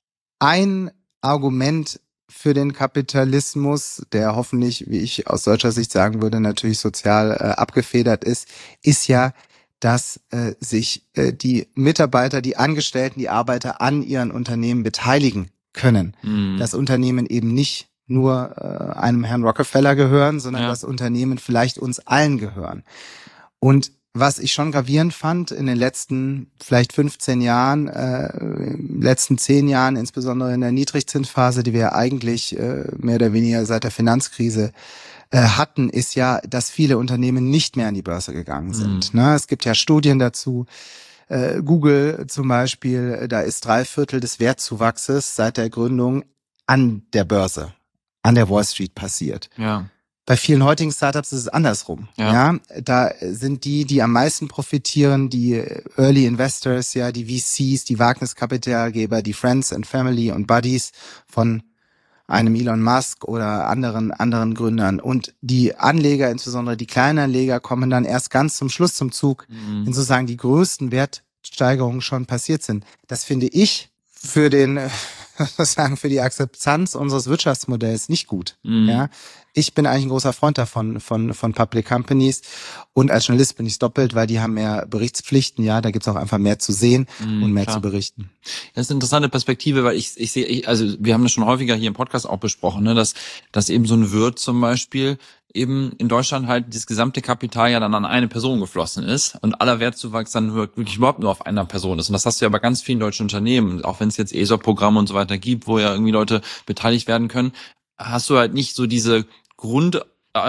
Ein Argument für den Kapitalismus, der hoffentlich, wie ich aus deutscher Sicht sagen würde, natürlich sozial äh, abgefedert ist, ist ja, dass äh, sich äh, die Mitarbeiter, die Angestellten, die Arbeiter an ihren Unternehmen beteiligen können. Mhm. Das Unternehmen eben nicht nur äh, einem Herrn Rockefeller gehören, sondern ja. das Unternehmen vielleicht uns allen gehören. Und was ich schon gravierend fand in den letzten vielleicht fünfzehn Jahren, äh, letzten zehn Jahren, insbesondere in der Niedrigzinsphase, die wir ja eigentlich äh, mehr oder weniger seit der Finanzkrise äh, hatten, ist ja, dass viele Unternehmen nicht mehr an die Börse gegangen sind. Mhm. Ne? Es gibt ja Studien dazu. Äh, Google zum Beispiel, da ist drei Viertel des Wertzuwachses seit der Gründung an der Börse, an der Wall Street passiert. Ja. Bei vielen heutigen Startups ist es andersrum. Ja. ja, da sind die, die am meisten profitieren, die Early Investors, ja, die V Cs, die Wagniskapitalgeber, die Friends and Family und Buddies von einem Elon Musk oder anderen anderen Gründern. Und die Anleger, insbesondere die kleinen Anleger, kommen dann erst ganz zum Schluss zum Zug, mhm. wenn sozusagen die größten Wertsteigerungen schon passiert sind. Das finde ich für den sozusagen für die Akzeptanz unseres Wirtschaftsmodells nicht gut. Mhm. Ja, ich bin eigentlich ein großer Freund davon von von Public Companies und als Journalist bin ich es doppelt, weil die haben mehr Berichtspflichten. Ja, da gibt's auch einfach mehr zu sehen mhm, und mehr klar. zu berichten. Das ist eine interessante Perspektive, weil ich ich sehe, ich, also wir haben das schon häufiger hier im Podcast auch besprochen, ne, dass dass eben so ein Wirt zum Beispiel eben in Deutschland halt das gesamte Kapital ja dann an eine Person geflossen ist und aller Wertzuwachs dann wirklich überhaupt nur auf einer Person ist. Und das hast du ja bei ganz vielen deutschen Unternehmen, auch wenn es jetzt E S O P-Programme und so weiter gibt, wo ja irgendwie Leute beteiligt werden können, hast du halt nicht so diese Grundregel,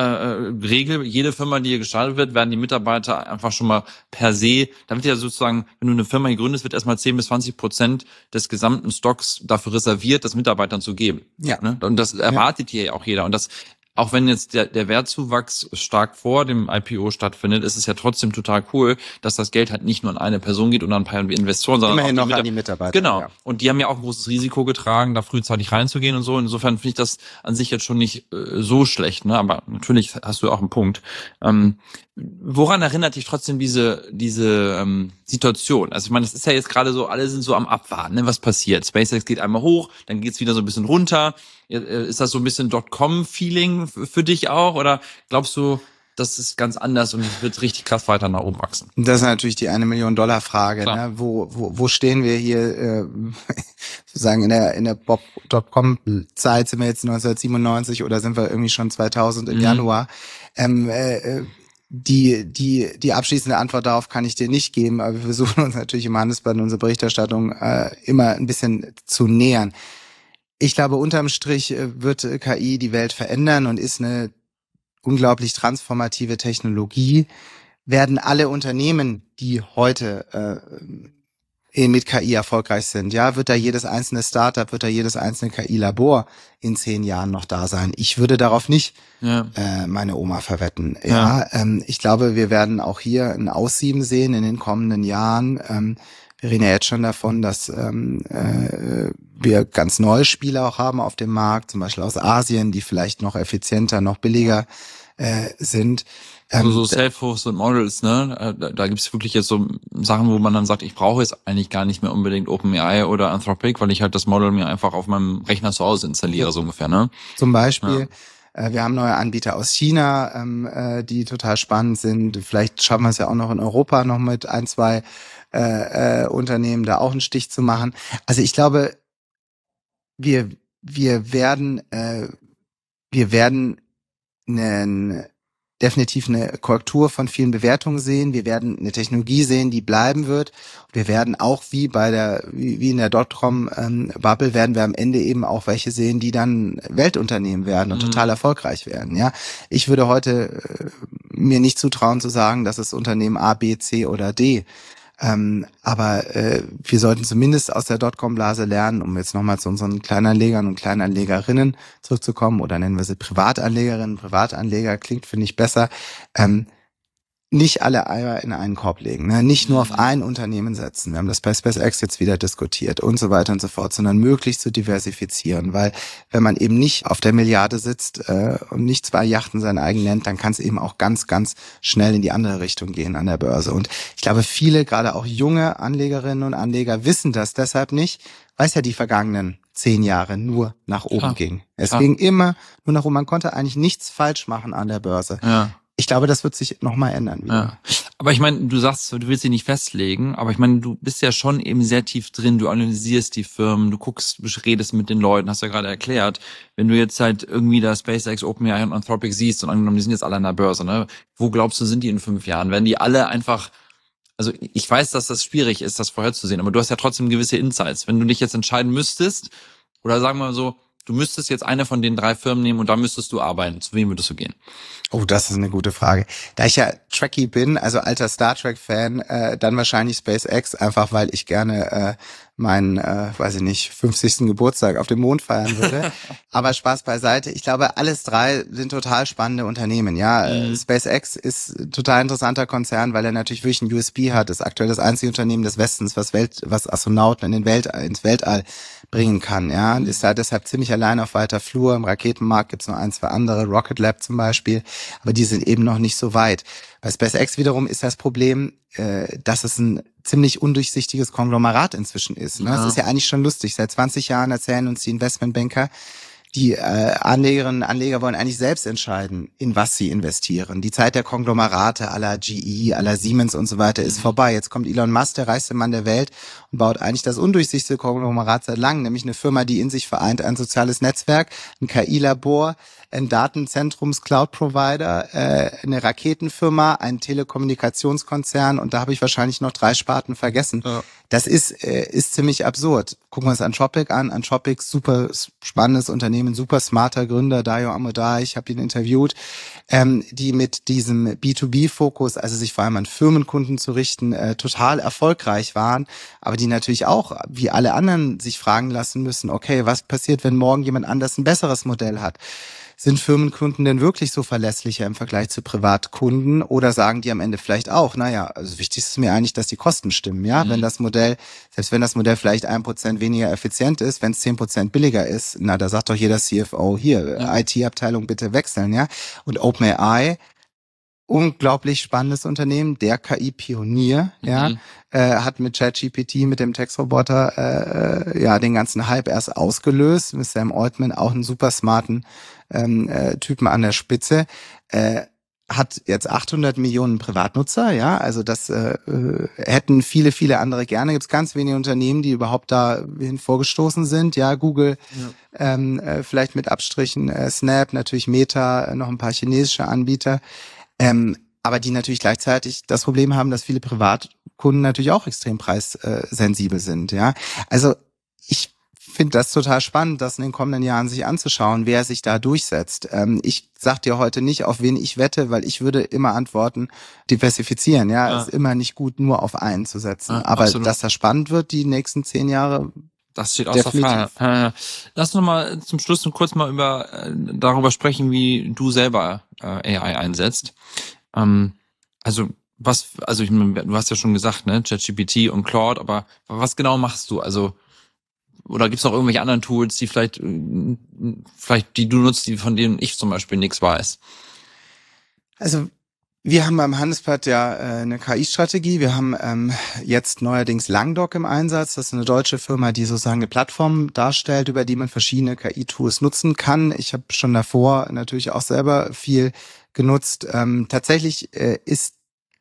äh, jede Firma, die hier gestartet wird, werden die Mitarbeiter einfach schon mal per se, da wird ja sozusagen, wenn du eine Firma hier gründest, wird erstmal zehn bis zwanzig Prozent des gesamten Stocks dafür reserviert, das Mitarbeitern zu geben. Ja. Ne? Und das erwartet ja. hier auch jeder. Und das, auch wenn jetzt der, der Wertzuwachs stark vor dem I P O stattfindet, ist es ja trotzdem total cool, dass das Geld halt nicht nur an eine Person geht und an ein paar Investoren, sondern immerhin auch noch Mitab- an die Mitarbeiter. Genau. Ja. Und die haben ja auch ein großes Risiko getragen, da frühzeitig reinzugehen und so. Insofern finde ich das an sich jetzt schon nicht äh, so schlecht, ne? Aber natürlich hast du auch einen Punkt. Ähm, woran erinnert dich trotzdem diese diese ähm, Situation? Also ich meine, das ist ja jetzt gerade so, alle sind so am Abwarten, ne? Was passiert? SpaceX geht einmal hoch, dann geht's wieder so ein bisschen runter. Ist das so ein bisschen Dotcom-Feeling für dich auch? Oder glaubst du, das ist ganz anders und es wird richtig krass weiter nach oben wachsen? Das ist natürlich die eine Million Dollar Frage. Ne? Wo, wo, wo stehen wir hier äh, sozusagen in der in der Dotcom-Zeit? Sind wir jetzt neunzehnhundertsiebenundneunzig oder sind wir irgendwie schon zweitausend im mhm. Januar? Ähm, äh, die die die abschließende Antwort darauf kann ich dir nicht geben, aber wir versuchen uns natürlich im Handelsblatt in unserer Berichterstattung äh, immer ein bisschen zu nähern. Ich glaube, unterm Strich wird K I die Welt verändern und ist eine unglaublich transformative Technologie. Werden alle Unternehmen, die heute äh, mit K I erfolgreich sind, ja, wird da jedes einzelne Startup, wird da jedes einzelne K I-Labor in zehn Jahren noch da sein? Ich würde darauf nicht ja. äh, meine Oma verwetten. Ja, ja ähm, ich glaube, wir werden auch hier ein Aussieben sehen in den kommenden Jahren. Ähm, Wir reden ja jetzt schon davon, dass ähm, äh, wir ganz neue Spieler auch haben auf dem Markt, zum Beispiel aus Asien, die vielleicht noch effizienter, noch billiger äh, sind. Ähm, also so Self-Hosted Models, ne? Da, da gibt es wirklich jetzt so Sachen, wo man dann sagt, ich brauche jetzt eigentlich gar nicht mehr unbedingt OpenAI oder Anthropic, weil ich halt das Model mir einfach auf meinem Rechner zu Hause installiere, ja. so ungefähr, ne? Zum Beispiel. Ja. Wir haben neue Anbieter aus China, ähm, äh, die total spannend sind. Vielleicht schaffen wir es ja auch noch in Europa noch mit ein, zwei äh, äh, Unternehmen da auch einen Stich zu machen. Also ich glaube, wir wir werden äh, wir werden einen, definitiv eine Korrektur von vielen Bewertungen sehen. Wir werden eine Technologie sehen, die bleiben wird. Wir werden auch wie bei der wie, wie in der Dotcom-Bubble werden wir am Ende eben auch welche sehen, die dann Weltunternehmen werden und mhm. total erfolgreich werden. Ja, ich würde heute äh, mir nicht zutrauen zu sagen, dass es Unternehmen A, B, C oder D. Ähm, aber äh, wir sollten zumindest aus der Dotcom-Blase lernen, um jetzt nochmal zu unseren Kleinanlegern und Kleinanlegerinnen zurückzukommen, oder nennen wir sie Privatanlegerinnen, Privatanleger, klingt, finde ich, besser, ähm, nicht alle Eier in einen Korb legen, ne? Nicht nur auf ein Unternehmen setzen. Wir haben das bei SpaceX jetzt wieder diskutiert und so weiter und so fort, sondern möglichst zu diversifizieren, weil wenn man eben nicht auf der Milliarde sitzt äh, und nicht zwei Yachten sein eigen nennt, dann kann es eben auch ganz, ganz schnell in die andere Richtung gehen an der Börse. Und ich glaube, viele, gerade auch junge Anlegerinnen und Anleger, wissen das deshalb nicht, weil es ja die vergangenen zehn Jahre nur nach oben Klar. ging. Es Klar. ging immer nur nach oben. Man konnte eigentlich nichts falsch machen an der Börse. Ja. Ich glaube, das wird sich nochmal ändern wieder. Ja. Aber ich meine, du sagst, du willst dich nicht festlegen, aber ich meine, du bist ja schon eben sehr tief drin, du analysierst die Firmen, du guckst, du redest mit den Leuten, hast ja gerade erklärt. Wenn du jetzt halt irgendwie da SpaceX, OpenAI und Anthropic siehst und angenommen, die sind jetzt alle an der Börse, ne? Wo glaubst du, sind die in fünf Jahren? Werden die alle einfach, also ich weiß, dass das schwierig ist, das vorherzusehen, aber du hast ja trotzdem gewisse Insights. Wenn du dich jetzt entscheiden müsstest, oder sagen wir mal so, du müsstest jetzt eine von den drei Firmen nehmen und da müsstest du arbeiten. Zu wem würdest du gehen? Oh, das ist eine gute Frage. Da ich ja Trekkie bin, also alter Star Trek-Fan, äh, dann wahrscheinlich SpaceX, einfach weil ich gerne äh, meinen, äh, weiß ich nicht, fünfzigsten Geburtstag auf dem Mond feiern würde. Aber Spaß beiseite. Ich glaube, alles drei sind total spannende Unternehmen. Ja, mhm. SpaceX ist ein total interessanter Konzern, weil er natürlich wirklich ein U S P hat. Ist aktuell das einzige Unternehmen des Westens, was Welt, was Astronauten in den Welt, ins Weltall bringen kann. Ja, und ist da deshalb ziemlich allein auf weiter Flur. Im Raketenmarkt gibt's noch ein, zwei andere, Rocket Lab zum Beispiel, aber die sind eben noch nicht so weit. Bei SpaceX wiederum ist das Problem, äh, dass es ein ziemlich undurchsichtiges Konglomerat inzwischen ist. Ne? Ja. Das ist ja eigentlich schon lustig. Seit zwanzig Jahren erzählen uns die Investmentbanker, die äh, Anlegerinnen und Anleger wollen eigentlich selbst entscheiden, in was sie investieren. Die Zeit der Konglomerate à la G E, à la Siemens und so weiter ist vorbei. Jetzt kommt Elon Musk, der reichste Mann der Welt, und baut eigentlich das undurchsichtige Konglomerat seit langem, nämlich eine Firma, die in sich vereint ein soziales Netzwerk, ein K I-Labor, ein Datenzentrums-Cloud-Provider, äh, eine Raketenfirma, ein Telekommunikationskonzern, und da habe ich wahrscheinlich noch drei Sparten vergessen. Ja. Das ist äh, ist ziemlich absurd. Gucken wir uns Anthropic an. Anthropic, super spannendes Unternehmen, super smarter Gründer, Dayo Amodei, ich habe ihn interviewt, ähm, die mit diesem B zwei B-Fokus, also sich vor allem an Firmenkunden zu richten, äh, total erfolgreich waren, aber die natürlich auch, wie alle anderen, sich fragen lassen müssen, okay, was passiert, wenn morgen jemand anders ein besseres Modell hat? Sind Firmenkunden denn wirklich so verlässlicher im Vergleich zu Privatkunden, oder sagen die am Ende vielleicht auch, naja, also wichtig ist mir eigentlich, dass die Kosten stimmen, ja, mhm. wenn das Modell, selbst wenn das Modell vielleicht ein Prozent weniger effizient ist, wenn es zehn Prozent billiger ist, na, da sagt doch jeder C F O, hier, ja. I T-Abteilung bitte wechseln, ja, und OpenAI, unglaublich spannendes Unternehmen, der K I-Pionier, mhm. ja, äh, hat mit ChatGPT, mit dem Textroboter, äh, ja, den ganzen Hype erst ausgelöst, mit Sam Altman, auch einen super smarten ähm, äh, Typen an der Spitze, äh, hat jetzt achthundert Millionen Privatnutzer, ja, also das äh, hätten viele, viele andere gerne. Gibt es ganz wenige Unternehmen, die überhaupt dahin vorgestoßen sind, ja, Google, ja. Ähm, äh, vielleicht mit Abstrichen, äh, Snap, natürlich Meta, äh, noch ein paar chinesische Anbieter, ähm, aber die natürlich gleichzeitig das Problem haben, dass viele Privatkunden natürlich auch extrem preissensibel sind, ja. Also ich finde das total spannend, das in den kommenden Jahren sich anzuschauen, wer sich da durchsetzt. Ähm, ich sag dir heute nicht, auf wen ich wette, weil ich würde immer antworten, diversifizieren, ja. ja. Ist immer nicht gut, nur auf einen zu setzen. Ja, aber absolut. Dass das spannend wird, die nächsten zehn Jahre, das steht außer Frage. Äh, lass uns mal zum Schluss kurz mal über äh, darüber sprechen, wie du selber äh, A I einsetzt. Ähm, also was, also ich, du hast ja schon gesagt, ne, ChatGPT und Claude, aber was genau machst du? Also oder gibt's noch irgendwelche anderen Tools, die vielleicht, vielleicht die du nutzt, die von denen ich zum Beispiel nichts weiß? Also wir haben beim Handelsblatt ja äh, eine K I-Strategie. Wir haben ähm, jetzt neuerdings Langdoc im Einsatz. Das ist eine deutsche Firma, die sozusagen eine Plattform darstellt, über die man verschiedene K I-Tools nutzen kann. Ich habe schon davor natürlich auch selber viel genutzt. Ähm, tatsächlich äh, ist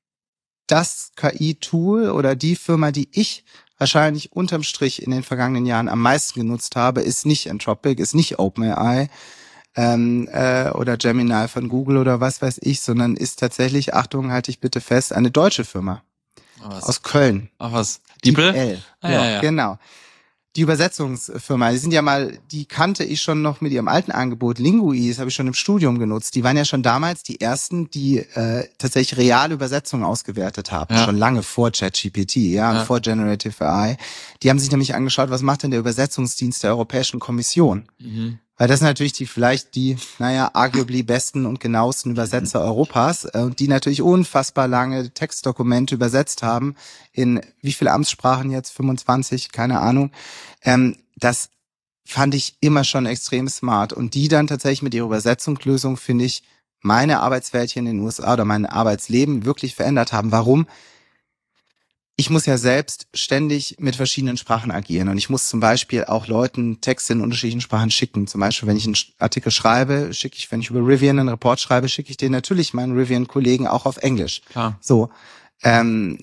das K I-Tool oder die Firma, die ich wahrscheinlich unterm Strich in den vergangenen Jahren am meisten genutzt habe, ist nicht Anthropic, ist nicht OpenAI ähm, äh, oder Gemini von Google oder was weiß ich, sondern ist tatsächlich, Achtung, halte ich bitte fest, eine deutsche Firma was? aus Köln. Ach was? DeepL? Ah, ja, ja, ja, genau. Die Übersetzungsfirma, die sind ja mal, die kannte ich schon noch mit ihrem alten Angebot, Lingui, das habe ich schon im Studium genutzt. Die waren ja schon damals die ersten, die äh, tatsächlich reale Übersetzungen ausgewertet haben, ja. schon lange vor ChatGPT, ja, und ja. vor Generative A I. Die haben sich nämlich angeschaut, was macht denn der Übersetzungsdienst der Europäischen Kommission? Mhm. Weil das sind natürlich die vielleicht die, naja, arguably besten und genauesten Übersetzer Europas äh, und die natürlich unfassbar lange Textdokumente übersetzt haben in wie viele Amtssprachen jetzt? fünfundzwanzig, keine Ahnung. Ähm, das fand ich immer schon extrem smart. Und die dann tatsächlich mit ihrer Übersetzungslösung, finde ich, meine Arbeitswelt hier in den U S A oder mein Arbeitsleben wirklich verändert haben. Warum? ich muss ja selbst ständig mit verschiedenen Sprachen agieren und ich muss zum Beispiel auch Leuten Texte in unterschiedlichen Sprachen schicken. Zum Beispiel, wenn ich einen Artikel schreibe, schicke ich, wenn ich über Rivian einen Report schreibe, schicke ich den natürlich meinen Rivian-Kollegen auch auf Englisch. Klar. So, ähm,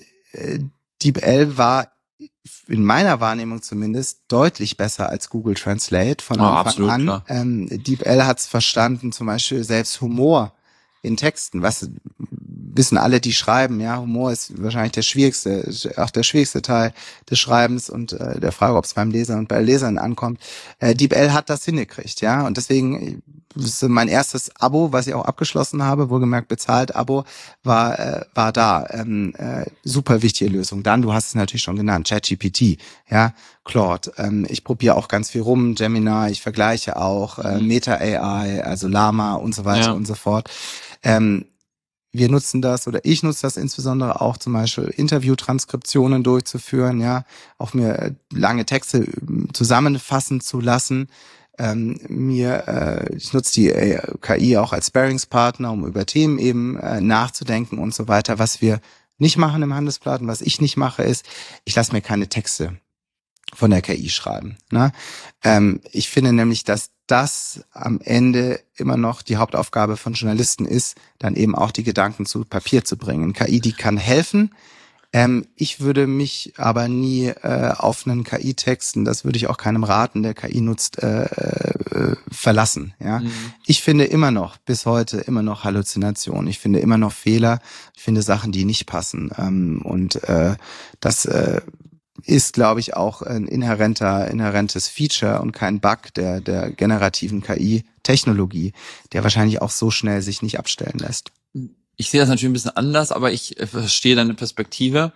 DeepL war in meiner Wahrnehmung zumindest deutlich besser als Google Translate von oh, Anfang absolut, an. Klar. Ähm, DeepL hat es verstanden, zum Beispiel selbst Humor in Texten, was wissen alle, die schreiben, ja, Humor ist wahrscheinlich der schwierigste, auch der schwierigste Teil des Schreibens und äh, der Frage, ob es beim Leser und bei Lesern ankommt. Äh, DeepL hat das hingekriegt, ja, und deswegen ist mein erstes Abo, was ich auch abgeschlossen habe, wohlgemerkt bezahlt Abo, war äh, war da. Ähm, äh, super wichtige Lösung. Dann, du hast es natürlich schon genannt, ChatGPT, ja, Claude. Ähm, ich probiere auch ganz viel rum, Gemini, ich vergleiche auch, äh, Meta A I, also Llama und so weiter ja. und so fort. Ähm, wir nutzen das oder ich nutze das insbesondere auch zum Beispiel Interviewtranskriptionen durchzuführen, ja, auch mir lange Texte zusammenfassen zu lassen. Ähm, mir, äh, ich nutze die äh, K I auch als Sparringspartner, um über Themen eben äh, nachzudenken und so weiter. Was wir nicht machen im Handelsblatt und was ich nicht mache, ist, ich lasse mir keine Texte von der K I schreiben. Ne? Ähm, ich finde nämlich, dass das am Ende immer noch die Hauptaufgabe von Journalisten ist, dann eben auch die Gedanken zu Papier zu bringen. K I, die kann helfen. Ähm, ich würde mich aber nie äh, auf einen K I-Texten, das würde ich auch keinem raten, der K I nutzt, äh, äh, verlassen. Ja, mhm. Ich finde immer noch, bis heute immer noch Halluzinationen. Ich finde immer noch Fehler. Ich finde Sachen, die nicht passen. Ähm, und äh, das äh, ist, glaube ich, auch ein inhärenter, inhärentes Feature und kein Bug der, der generativen K I-Technologie, der wahrscheinlich auch so schnell sich nicht abstellen lässt. Ich sehe das natürlich ein bisschen anders, aber ich verstehe deine Perspektive.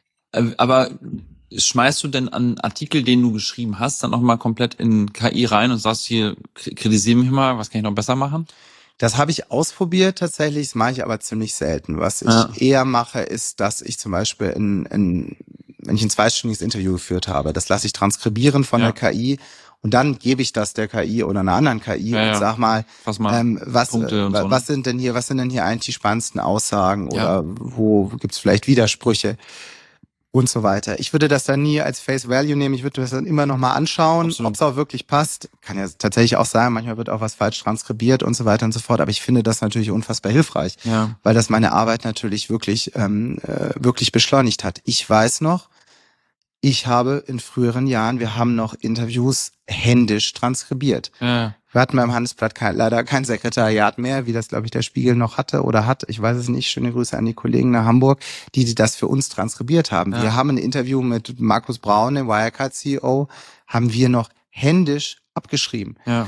Aber schmeißt du denn an Artikel, den du geschrieben hast, dann nochmal komplett in K I rein und sagst hier, kritisiere mich mal, was kann ich noch besser machen? Das habe ich ausprobiert tatsächlich, das mache ich aber ziemlich selten. Was ich ja. eher mache, ist, dass ich zum Beispiel in, in wenn ich ein zweistündiges Interview geführt habe, das lasse ich transkribieren von ja. der K I und dann gebe ich das der K I oder einer anderen K I ja, und ja. sag mal, mal ähm, was, äh, so, was sind denn hier, was sind denn hier eigentlich die spannendsten Aussagen oder ja. wo gibt's vielleicht Widersprüche und so weiter. Ich würde das dann nie als Face Value nehmen, ich würde das dann immer nochmal anschauen, ob es auch wirklich passt. Kann ja tatsächlich auch sein, manchmal wird auch was falsch transkribiert und so weiter und so fort, aber ich finde das natürlich unfassbar hilfreich, ja. weil das meine Arbeit natürlich wirklich ähm, äh, wirklich beschleunigt hat. Ich weiß noch, ich habe in früheren Jahren, wir haben noch Interviews händisch transkribiert. Ja. Wir hatten beim Handelsblatt kein, leider kein Sekretariat mehr, wie das, glaube ich, der Spiegel noch hatte oder hat. Ich weiß es nicht. Schöne Grüße an die Kollegen nach Hamburg, die, die das für uns transkribiert haben. Ja. Wir haben ein Interview mit Markus Braun, dem Wirecard C E O, haben wir noch händisch abgeschrieben. Ja.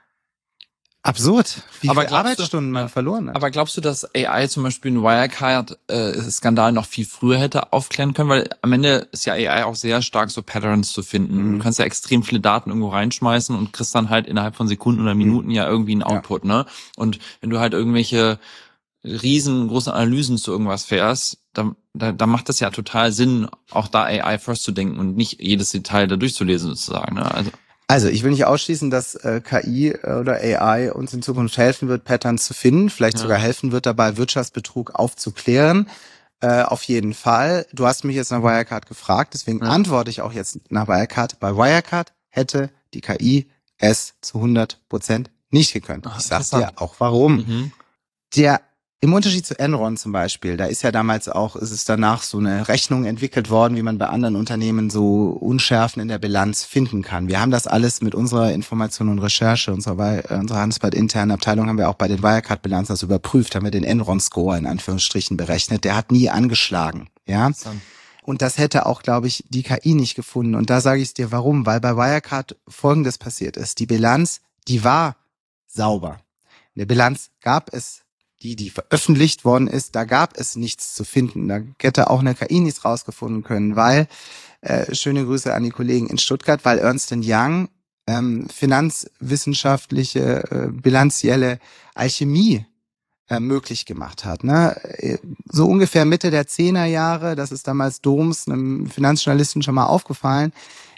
Absurd, wie viele Arbeitsstunden man verloren hat. Aber glaubst du, dass A I zum Beispiel einen Wirecard-Skandal äh, noch viel früher hätte aufklären können? Weil am Ende ist ja A I auch sehr stark so Patterns zu finden. Mhm. Du kannst ja extrem viele Daten irgendwo reinschmeißen und kriegst dann halt innerhalb von Sekunden oder Minuten mhm. ja irgendwie einen Output, ja. ne? Und wenn du halt irgendwelche riesengroßen Analysen zu irgendwas fährst, dann, da, da macht das ja total Sinn, auch da A I first zu denken und nicht jedes Detail da durchzulesen sozusagen, ne? Also Also ich will nicht ausschließen, dass äh, K I oder A I uns in Zukunft helfen wird, Patterns zu finden, vielleicht ja. sogar helfen wird dabei, Wirtschaftsbetrug aufzuklären. Äh, auf jeden Fall. Du hast mich jetzt nach Wirecard gefragt, deswegen ja. antworte ich auch jetzt nach Wirecard. Bei Wirecard hätte die K I es zu hundert Prozent nicht gekonnt. Ach, ich sag dir auch warum. Mhm. Der Im Unterschied zu Enron zum Beispiel, da ist ja damals auch, ist es danach so eine Rechnung entwickelt worden, wie man bei anderen Unternehmen so Unschärfen in der Bilanz finden kann. Wir haben das alles mit unserer Information und Recherche, unserer, unserer Handelsblatt internen Abteilung haben wir auch bei den Wirecard-Bilanzen das überprüft, haben wir den Enron-Score in Anführungsstrichen berechnet. Der hat nie angeschlagen, ja. Und das hätte auch, glaube ich, die K I nicht gefunden. Und da sage ich es dir, warum? Weil bei Wirecard Folgendes passiert ist. Die Bilanz, die war sauber. In der Bilanz gab es die, die veröffentlicht worden ist, da gab es nichts zu finden. Da hätte auch eine K I nichts rausgefunden können, weil, äh, schöne Grüße an die Kollegen in Stuttgart, weil Ernst and Young ähm, finanzwissenschaftliche, äh, bilanzielle Alchemie äh, möglich gemacht hat. Ne? So ungefähr Mitte der Zehnerjahre, das ist damals Doms, einem Finanzjournalisten schon mal aufgefallen,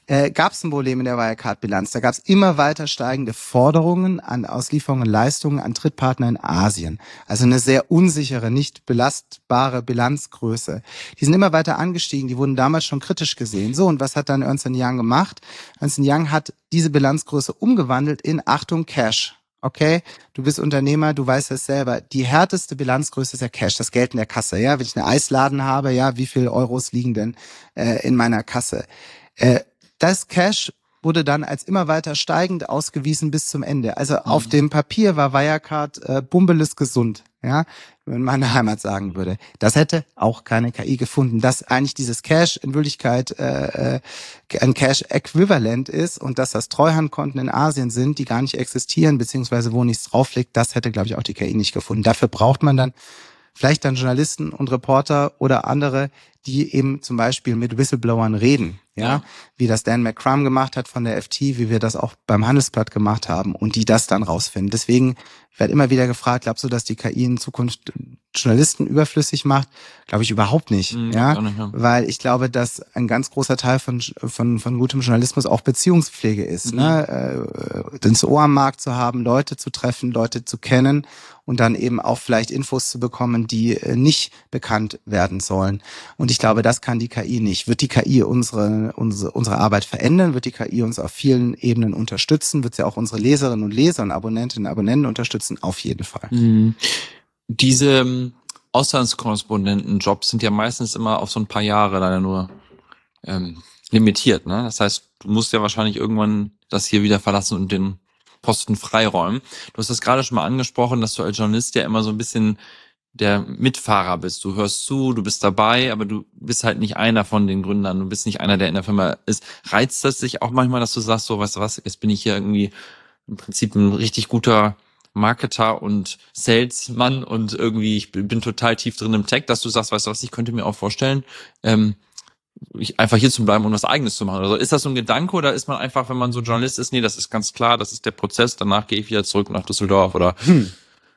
äh, gab es ein Problem in der Wirecard-Bilanz. Da gab es immer weiter steigende Forderungen an Auslieferungen und Leistungen an Drittpartner in Asien. Also eine sehr unsichere, nicht belastbare Bilanzgröße. Die sind immer weiter angestiegen, die wurden damals schon kritisch gesehen. So, und was hat dann Ernst und Young gemacht? Ernst und Young hat diese Bilanzgröße umgewandelt in, Achtung, Cash. Okay, du bist Unternehmer, du weißt es selber. Die härteste Bilanzgröße ist ja Cash, das Geld in der Kasse. Ja, wenn ich einen Eisladen habe, ja, wie viel Euros liegen denn äh, in meiner Kasse? Äh, das Cash wurde dann als immer weiter steigend ausgewiesen bis zum Ende. Also mhm. auf dem Papier war Wirecard äh, bumbeles gesund, ja, wenn meine Heimat sagen würde. Das hätte auch keine K I gefunden, dass eigentlich dieses Cash in Wirklichkeit äh, ein Cash-Äquivalent ist und dass das Treuhandkonten in Asien sind, die gar nicht existieren, beziehungsweise wo nichts drauf liegt, das hätte, glaube ich, auch die K I nicht gefunden. Dafür braucht man dann vielleicht dann Journalisten und Reporter oder andere, die eben zum Beispiel mit Whistleblowern reden, ja, ja. wie das Dan McCrum gemacht hat von der F T, wie wir das auch beim Handelsblatt gemacht haben und die das dann rausfinden. Deswegen wird immer wieder gefragt, glaubst du, dass die K I in Zukunft Journalisten überflüssig macht? Glaube ich überhaupt nicht, mhm, ja, nicht, ja, weil ich glaube, dass ein ganz großer Teil von von von gutem Journalismus auch Beziehungspflege ist, mhm. ne, äh, ins Ohr am Markt zu haben, Leute zu treffen, Leute zu kennen und dann eben auch vielleicht Infos zu bekommen, die äh, nicht bekannt werden sollen. Und ich glaube, das kann die K I nicht. Wird die K I unsere unsere unsere Arbeit verändern? Wird die K I uns auf vielen Ebenen unterstützen? Wird sie auch unsere Leserinnen und Leser und Abonnentinnen und Abonnenten unterstützen? Auf jeden Fall. Mhm. Diese ähm, Auslandskorrespondenten-Jobs sind ja meistens immer auf so ein paar Jahre leider nur ähm, limitiert, ne? Das heißt, du musst ja wahrscheinlich irgendwann das hier wieder verlassen und den Posten freiräumen. Du hast das gerade schon mal angesprochen, dass du als Journalist ja immer so ein bisschen der Mitfahrer bist. Du hörst zu, du bist dabei, aber du bist halt nicht einer von den Gründern. Du bist nicht einer, der in der Firma ist. Reizt das dich auch manchmal, dass du sagst, so, weißt du was, jetzt bin ich hier irgendwie im Prinzip ein richtig guter Marketer und Salesmann und irgendwie, ich bin total tief drin im Tech, dass du sagst, weißt du was, ich könnte mir auch vorstellen, ähm, ich einfach hier zu bleiben und was Eigenes zu machen. Also ist das so ein Gedanke oder ist man einfach, wenn man so Journalist ist, nee, das ist ganz klar, das ist der Prozess, danach gehe ich wieder zurück nach Düsseldorf oder... Hm.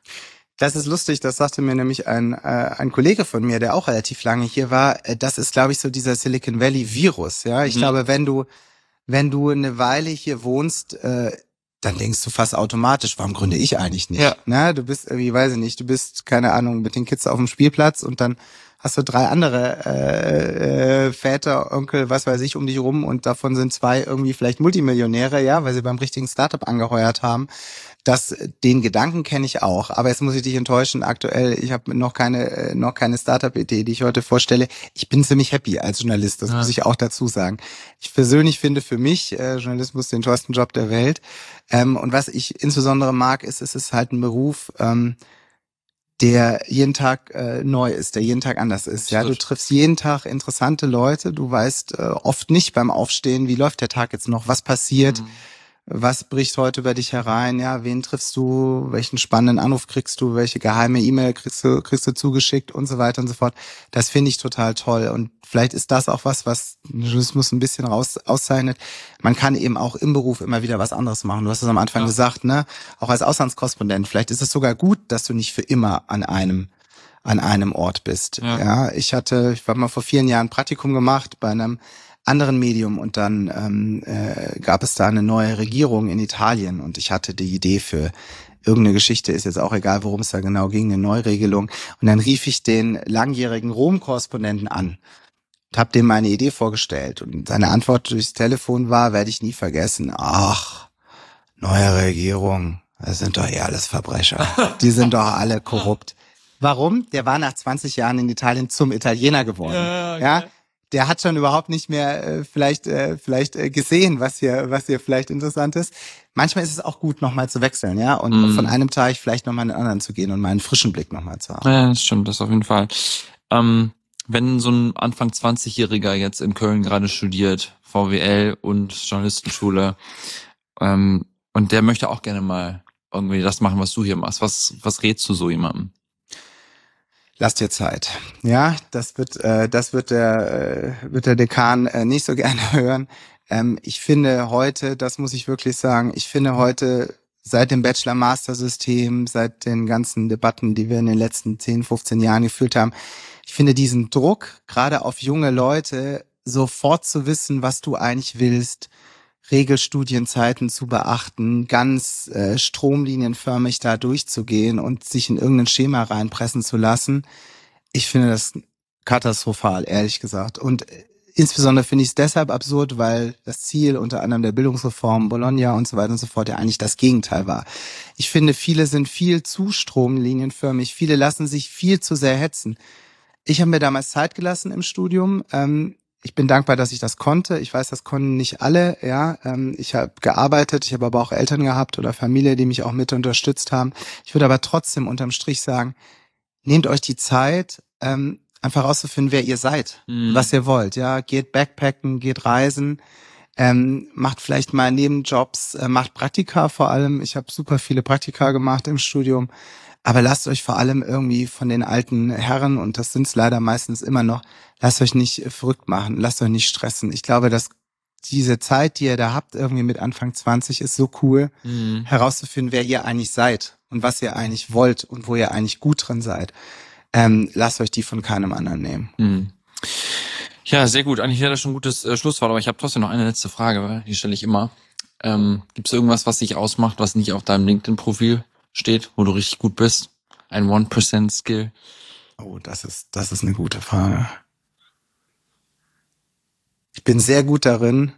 Das ist lustig, das sagte mir nämlich ein äh, ein Kollege von mir, der auch relativ lange hier war. Das ist, glaube ich, so dieser Silicon Valley Virus. Ja, ich mhm. glaube, wenn du wenn du eine Weile hier wohnst, äh, dann denkst du fast automatisch, warum gründe ich eigentlich nicht? Ja. Na, du bist irgendwie, weiß ich nicht, du bist, keine Ahnung, mit den Kids auf dem Spielplatz und dann hast du drei andere äh, äh, Väter, Onkel, was weiß ich, um dich rum und davon sind zwei irgendwie vielleicht Multimillionäre, ja, weil sie beim richtigen Startup angeheuert haben. Das, den Gedanken kenne ich auch, aber jetzt muss ich dich enttäuschen. Aktuell, ich habe noch keine noch keine Startup-Idee, die ich heute vorstelle. Ich bin ziemlich happy als Journalist, das ja. muss ich auch dazu sagen. Ich persönlich finde für mich äh, Journalismus den tollsten Job der Welt. Ähm, und was ich insbesondere mag, ist, es ist halt ein Beruf, ähm, der jeden Tag äh, neu ist, der jeden Tag anders ist. Ja, du triffst jeden Tag interessante Leute. Du weißt äh, oft nicht beim Aufstehen, wie läuft der Tag jetzt noch, was passiert. Mhm. Was bricht heute über dich herein? Ja, wen triffst du? Welchen spannenden Anruf kriegst du? Welche geheime E-Mail kriegst du, kriegst du zugeschickt und so weiter und so fort. Das finde ich total toll. Und vielleicht ist das auch was, was Journalismus ein bisschen raus, auszeichnet. Man kann eben auch im Beruf immer wieder was anderes machen. Du hast es am Anfang ja. gesagt, ne? Auch als Auslandskorrespondent. Vielleicht ist es sogar gut, dass du nicht für immer an einem an einem Ort bist. Ja, ja ich hatte, ich habe mal vor vielen Jahren ein Praktikum gemacht bei einem anderen Medium und dann ähm, äh, gab es da eine neue Regierung in Italien und ich hatte die Idee für irgendeine Geschichte, ist jetzt auch egal, worum es da genau ging, eine Neuregelung und dann rief ich den langjährigen Rom-Korrespondenten an und habe dem meine Idee vorgestellt und seine Antwort durchs Telefon war, werde ich nie vergessen, ach, neue Regierung, das sind doch eh alles Verbrecher, die sind doch alle korrupt. Warum? Der war nach zwanzig Jahren in Italien zum Italiener geworden, ja, okay. ja? Der hat schon überhaupt nicht mehr äh, vielleicht äh, vielleicht äh, gesehen, was hier was hier vielleicht interessant ist. Manchmal ist es auch gut, nochmal zu wechseln, ja, und mm. von einem Teich vielleicht nochmal in den anderen zu gehen und mal einen frischen Blick nochmal zu haben. Ja, das stimmt, das auf jeden Fall. Ähm, wenn so ein Anfang zwanzigjähriger jetzt in Köln gerade studiert, V W L und Journalistenschule, ähm, und der möchte auch gerne mal irgendwie das machen, was du hier machst, was was rätst du so jemandem? Lass dir Zeit. Ja, das wird, äh, das wird der, äh, wird der Dekan äh, nicht so gerne hören. Ähm, ich finde heute, das muss ich wirklich sagen, ich finde heute seit dem Bachelor-Master-System, seit den ganzen Debatten, die wir in den letzten zehn, fünfzehn Jahren geführt haben, ich finde diesen Druck gerade auf junge Leute sofort zu wissen, was du eigentlich willst, Regelstudienzeiten zu beachten, ganz äh, stromlinienförmig da durchzugehen und sich in irgendein Schema reinpressen zu lassen. Ich finde das katastrophal, ehrlich gesagt. Und insbesondere finde ich es deshalb absurd, weil das Ziel unter anderem der Bildungsreform, Bologna und so weiter und so fort ja eigentlich das Gegenteil war. Ich finde, viele sind viel zu stromlinienförmig, viele lassen sich viel zu sehr hetzen. Ich habe mir damals Zeit gelassen im Studium. Ähm, ich bin dankbar, dass ich das konnte. Ich weiß, das konnten nicht alle. Ja, ähm, ich habe gearbeitet, ich habe aber auch Eltern gehabt oder Familie, die mich auch mit unterstützt haben. Ich würde aber trotzdem unterm Strich sagen, nehmt euch die Zeit, ähm, einfach rauszufinden, wer ihr seid, mhm. was ihr wollt. Ja, geht Backpacken, geht reisen, ähm, macht vielleicht mal Nebenjobs, äh, macht Praktika vor allem. Ich habe super viele Praktika gemacht im Studium, aber lasst euch vor allem irgendwie von den alten Herren, und das sind's leider meistens immer noch, lasst euch nicht verrückt machen, lasst euch nicht stressen. Ich glaube, dass diese Zeit, die ihr da habt, irgendwie mit Anfang zwanzig, ist so cool, mhm. herauszufinden, wer ihr eigentlich seid und was ihr eigentlich wollt und wo ihr eigentlich gut drin seid. Ähm, lasst euch die von keinem anderen nehmen. Hm. Ja, sehr gut. Eigentlich wäre das schon ein gutes äh, Schlusswort, aber ich habe trotzdem noch eine letzte Frage, weil die stelle ich immer. Ähm, Gibt es irgendwas, was dich ausmacht, was nicht auf deinem LinkedIn-Profil steht, wo du richtig gut bist? Ein one percent Skill? Oh, das ist, das ist eine gute Frage. Ich bin sehr gut darin,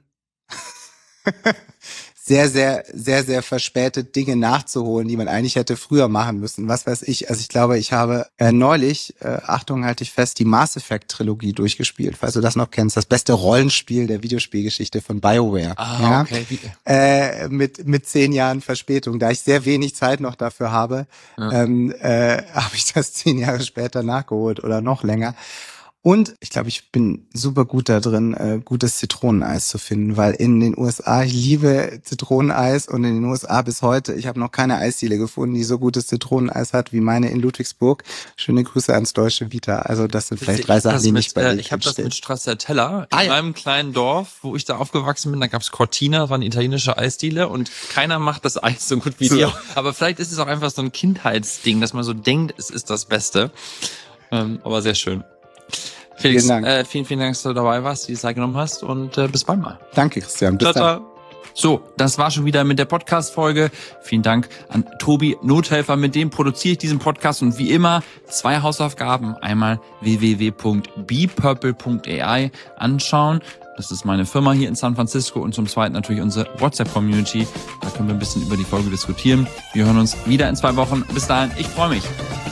sehr, sehr, sehr, sehr verspätet Dinge nachzuholen, die man eigentlich hätte früher machen müssen. Was weiß ich. Also ich glaube, ich habe äh, neulich, äh, Achtung, halte ich fest, die Mass Effect Trilogie durchgespielt, falls du das noch kennst. Das beste Rollenspiel der Videospielgeschichte von BioWare. Ah, ja? okay. Äh, mit mit zehn Jahren Verspätung. Da ich sehr wenig Zeit noch dafür habe, ja. ähm, äh, habe ich das zehn Jahre später nachgeholt oder noch länger. Und ich glaube, ich bin super gut da drin, äh, gutes Zitroneneis zu finden, weil in den U S A, ich liebe Zitroneneis und in den U S A bis heute, ich habe noch keine Eisdiele gefunden, die so gutes Zitroneneis hat wie meine in Ludwigsburg. Schöne Grüße ans Deutsche Vita. Also das sind vielleicht drei Sachen, die nicht bei dir Ich habe das mit Stracciatella in ah, ja. meinem kleinen Dorf, wo ich da aufgewachsen bin. Da gab's Cortina, das war eine italienische Eisdiele und keiner macht das Eis so gut wie so. dir. Aber vielleicht ist es auch einfach so ein Kindheitsding, dass man so denkt, es ist das Beste. Ähm, aber sehr schön. Felix, vielen, Dank. Äh, vielen, vielen Dank, dass du dabei warst, die Zeit genommen hast und äh, bis bald mal. Danke, Christian. Bis dann. So, das war schon wieder mit der Podcast-Folge. Vielen Dank an Tobi Nothelfer, mit dem produziere ich diesen Podcast und wie immer zwei Hausaufgaben. Einmal w w w punkt be purple punkt a i anschauen. Das ist meine Firma hier in San Francisco und zum Zweiten natürlich unsere WhatsApp-Community. Da können wir ein bisschen über die Folge diskutieren. Wir hören uns wieder in zwei Wochen. Bis dahin, ich freue mich.